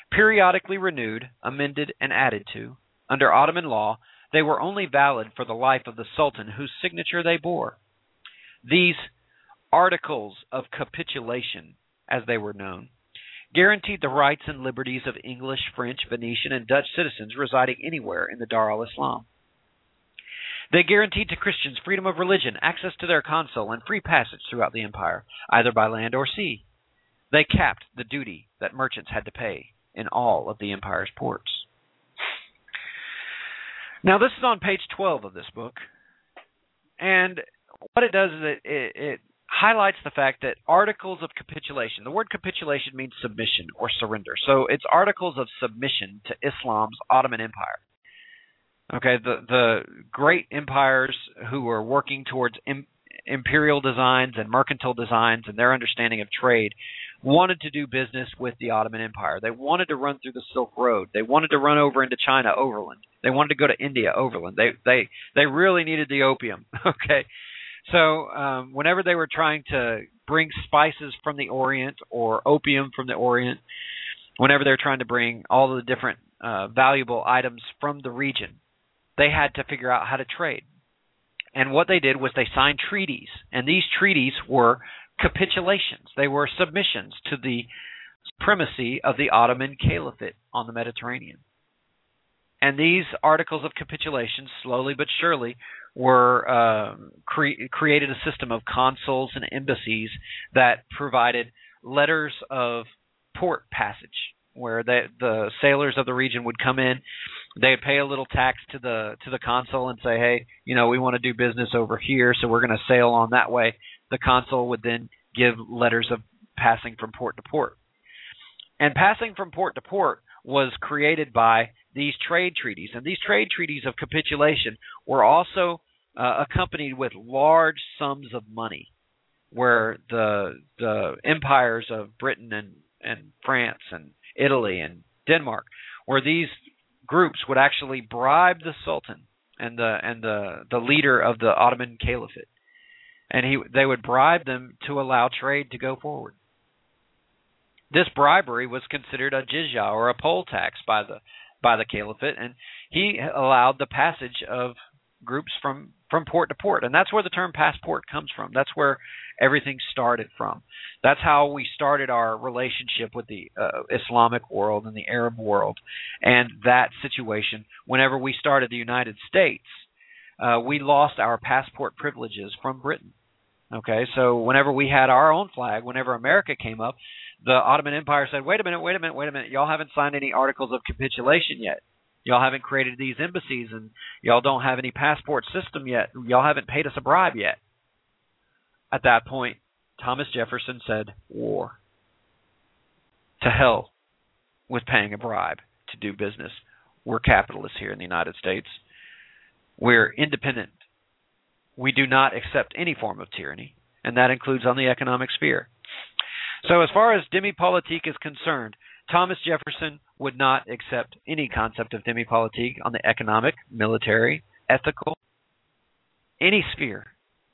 Periodically renewed, amended, and added to, under Ottoman law, they were only valid for the life of the Sultan whose signature they bore. These Articles of Capitulation, as they were known, guaranteed the rights and liberties of English, French, Venetian, and Dutch citizens residing anywhere in the Dar al-Islam. They guaranteed to Christians freedom of religion, access to their consul, and free passage throughout the empire, either by land or sea. They capped the duty that merchants had to pay in all of the empire's ports. Now, this is on page twelve of this book, and what it does is it, it, it highlights the fact that articles of capitulation, the word capitulation means submission or surrender, so it's articles of submission to Islam's Ottoman Empire. Okay, the the great empires who were working towards im, imperial designs and mercantile designs and their understanding of trade wanted to do business with the Ottoman Empire. They wanted to run through the Silk Road. They wanted to run over into China overland. They wanted to go to India overland. They they they really needed the opium. Okay, so um, whenever they were trying to bring spices from the Orient or opium from the Orient, whenever they were trying to bring all of the different uh, valuable items from the region, they had to figure out how to trade. And what they did was they signed treaties, and these treaties were capitulations. They were submissions to the supremacy of the Ottoman Caliphate on the Mediterranean. And these articles of capitulation, slowly but surely, were uh, cre- created a system of consuls and embassies that provided letters of port passage, where they, the sailors of the region would come in. They'd pay a little tax to the to the consul and say, hey, you know, we want to do business over here, so we're going to sail on that way. The consul would then give letters of passing from port to port. And passing from port to port was created by these trade treaties. And these trade treaties of capitulation were also uh, accompanied with large sums of money, where the the empires of Britain and, and France and Italy and Denmark, where these groups would actually bribe the Sultan and the and the, the leader of the Ottoman Caliphate. And he they would bribe them to allow trade to go forward. This bribery was considered a jizya, or a poll tax, by the by the Caliphate, and he allowed the passage of groups from, from port to port. And that's where the term passport comes from. That's where everything started from. That's how we started our relationship with the uh, Islamic world and the Arab world. And that situation, whenever we started the United States, uh, we lost our passport privileges from Britain. Okay, so whenever we had our own flag, whenever America came up, the Ottoman Empire said, wait a minute, wait a minute, wait a minute, y'all haven't signed any articles of capitulation yet. Y'all haven't created these embassies, and y'all don't have any passport system yet. Y'all haven't paid us a bribe yet. At that point, Thomas Jefferson said, war. To hell with paying a bribe to do business. We're capitalists here in the United States. We're independent. We do not accept any form of tyranny, and that includes on the economic sphere. So as far as demi-politique is concerned, Thomas Jefferson would not accept any concept of demi-politique on the economic, military, ethical, any sphere.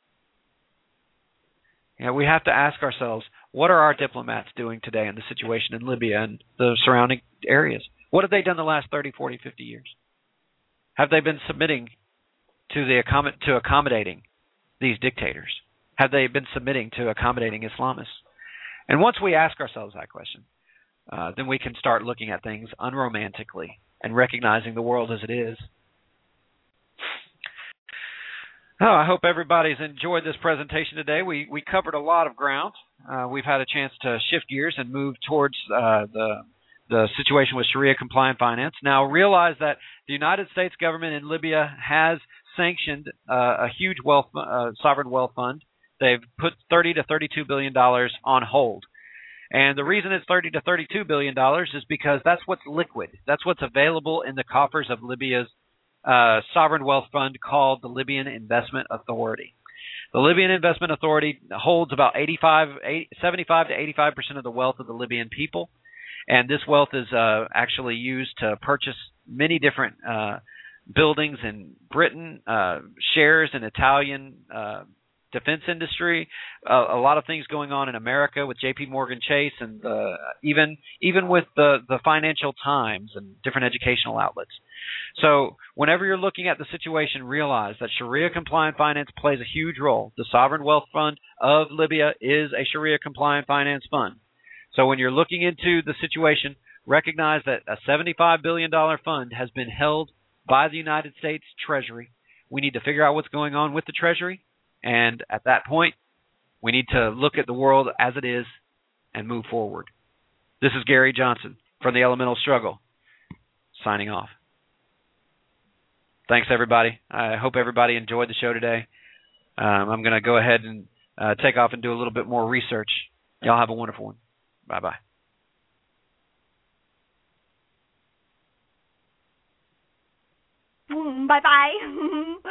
You know, we have to ask ourselves, what are our diplomats doing today in the situation in Libya and the surrounding areas? What have they done the last thirty, forty, fifty years? Have they been submitting to the to accommodating these dictators? Have they been submitting to accommodating Islamists? And once we ask ourselves that question, uh, then we can start looking at things unromantically and recognizing the world as it is. Oh, I hope everybody's enjoyed this presentation today. We we covered a lot of ground. Uh, we've had a chance to shift gears and move towards uh, the the situation with Sharia-compliant finance. Now, realize that the United States government in Libya has sanctioned uh, a huge wealth uh, sovereign wealth fund. They've put thirty to thirty-two billion dollars on hold. And the reason it's thirty to thirty-two billion dollars is because that's what's liquid. That's what's available in the coffers of Libya's uh, sovereign wealth fund called the Libyan Investment Authority. The Libyan Investment Authority holds about eighty-five, eighty, seventy-five to eighty-five percent of the wealth of the Libyan people. And this wealth is uh, actually used to purchase many different uh, buildings in Britain, uh, shares in Italian uh defense industry, uh, a lot of things going on in America with J P Morgan Chase, and uh, even even with the, the Financial Times and different educational outlets. So whenever you're looking at the situation, realize that Sharia-compliant finance plays a huge role. The Sovereign Wealth Fund of Libya is a Sharia-compliant finance fund. So when you're looking into the situation, recognize that a seventy-five billion dollars fund has been held by the United States Treasury. We need to figure out what's going on with the Treasury, and at that point, we need to look at the world as it is and move forward. This is Gary Johnson from the Elemental Struggle, signing off. Thanks, everybody. I hope everybody enjoyed the show today. Um, I'm going to go ahead and uh, take off and do a little bit more research. Y'all have a wonderful one. Bye-bye. Bye-bye.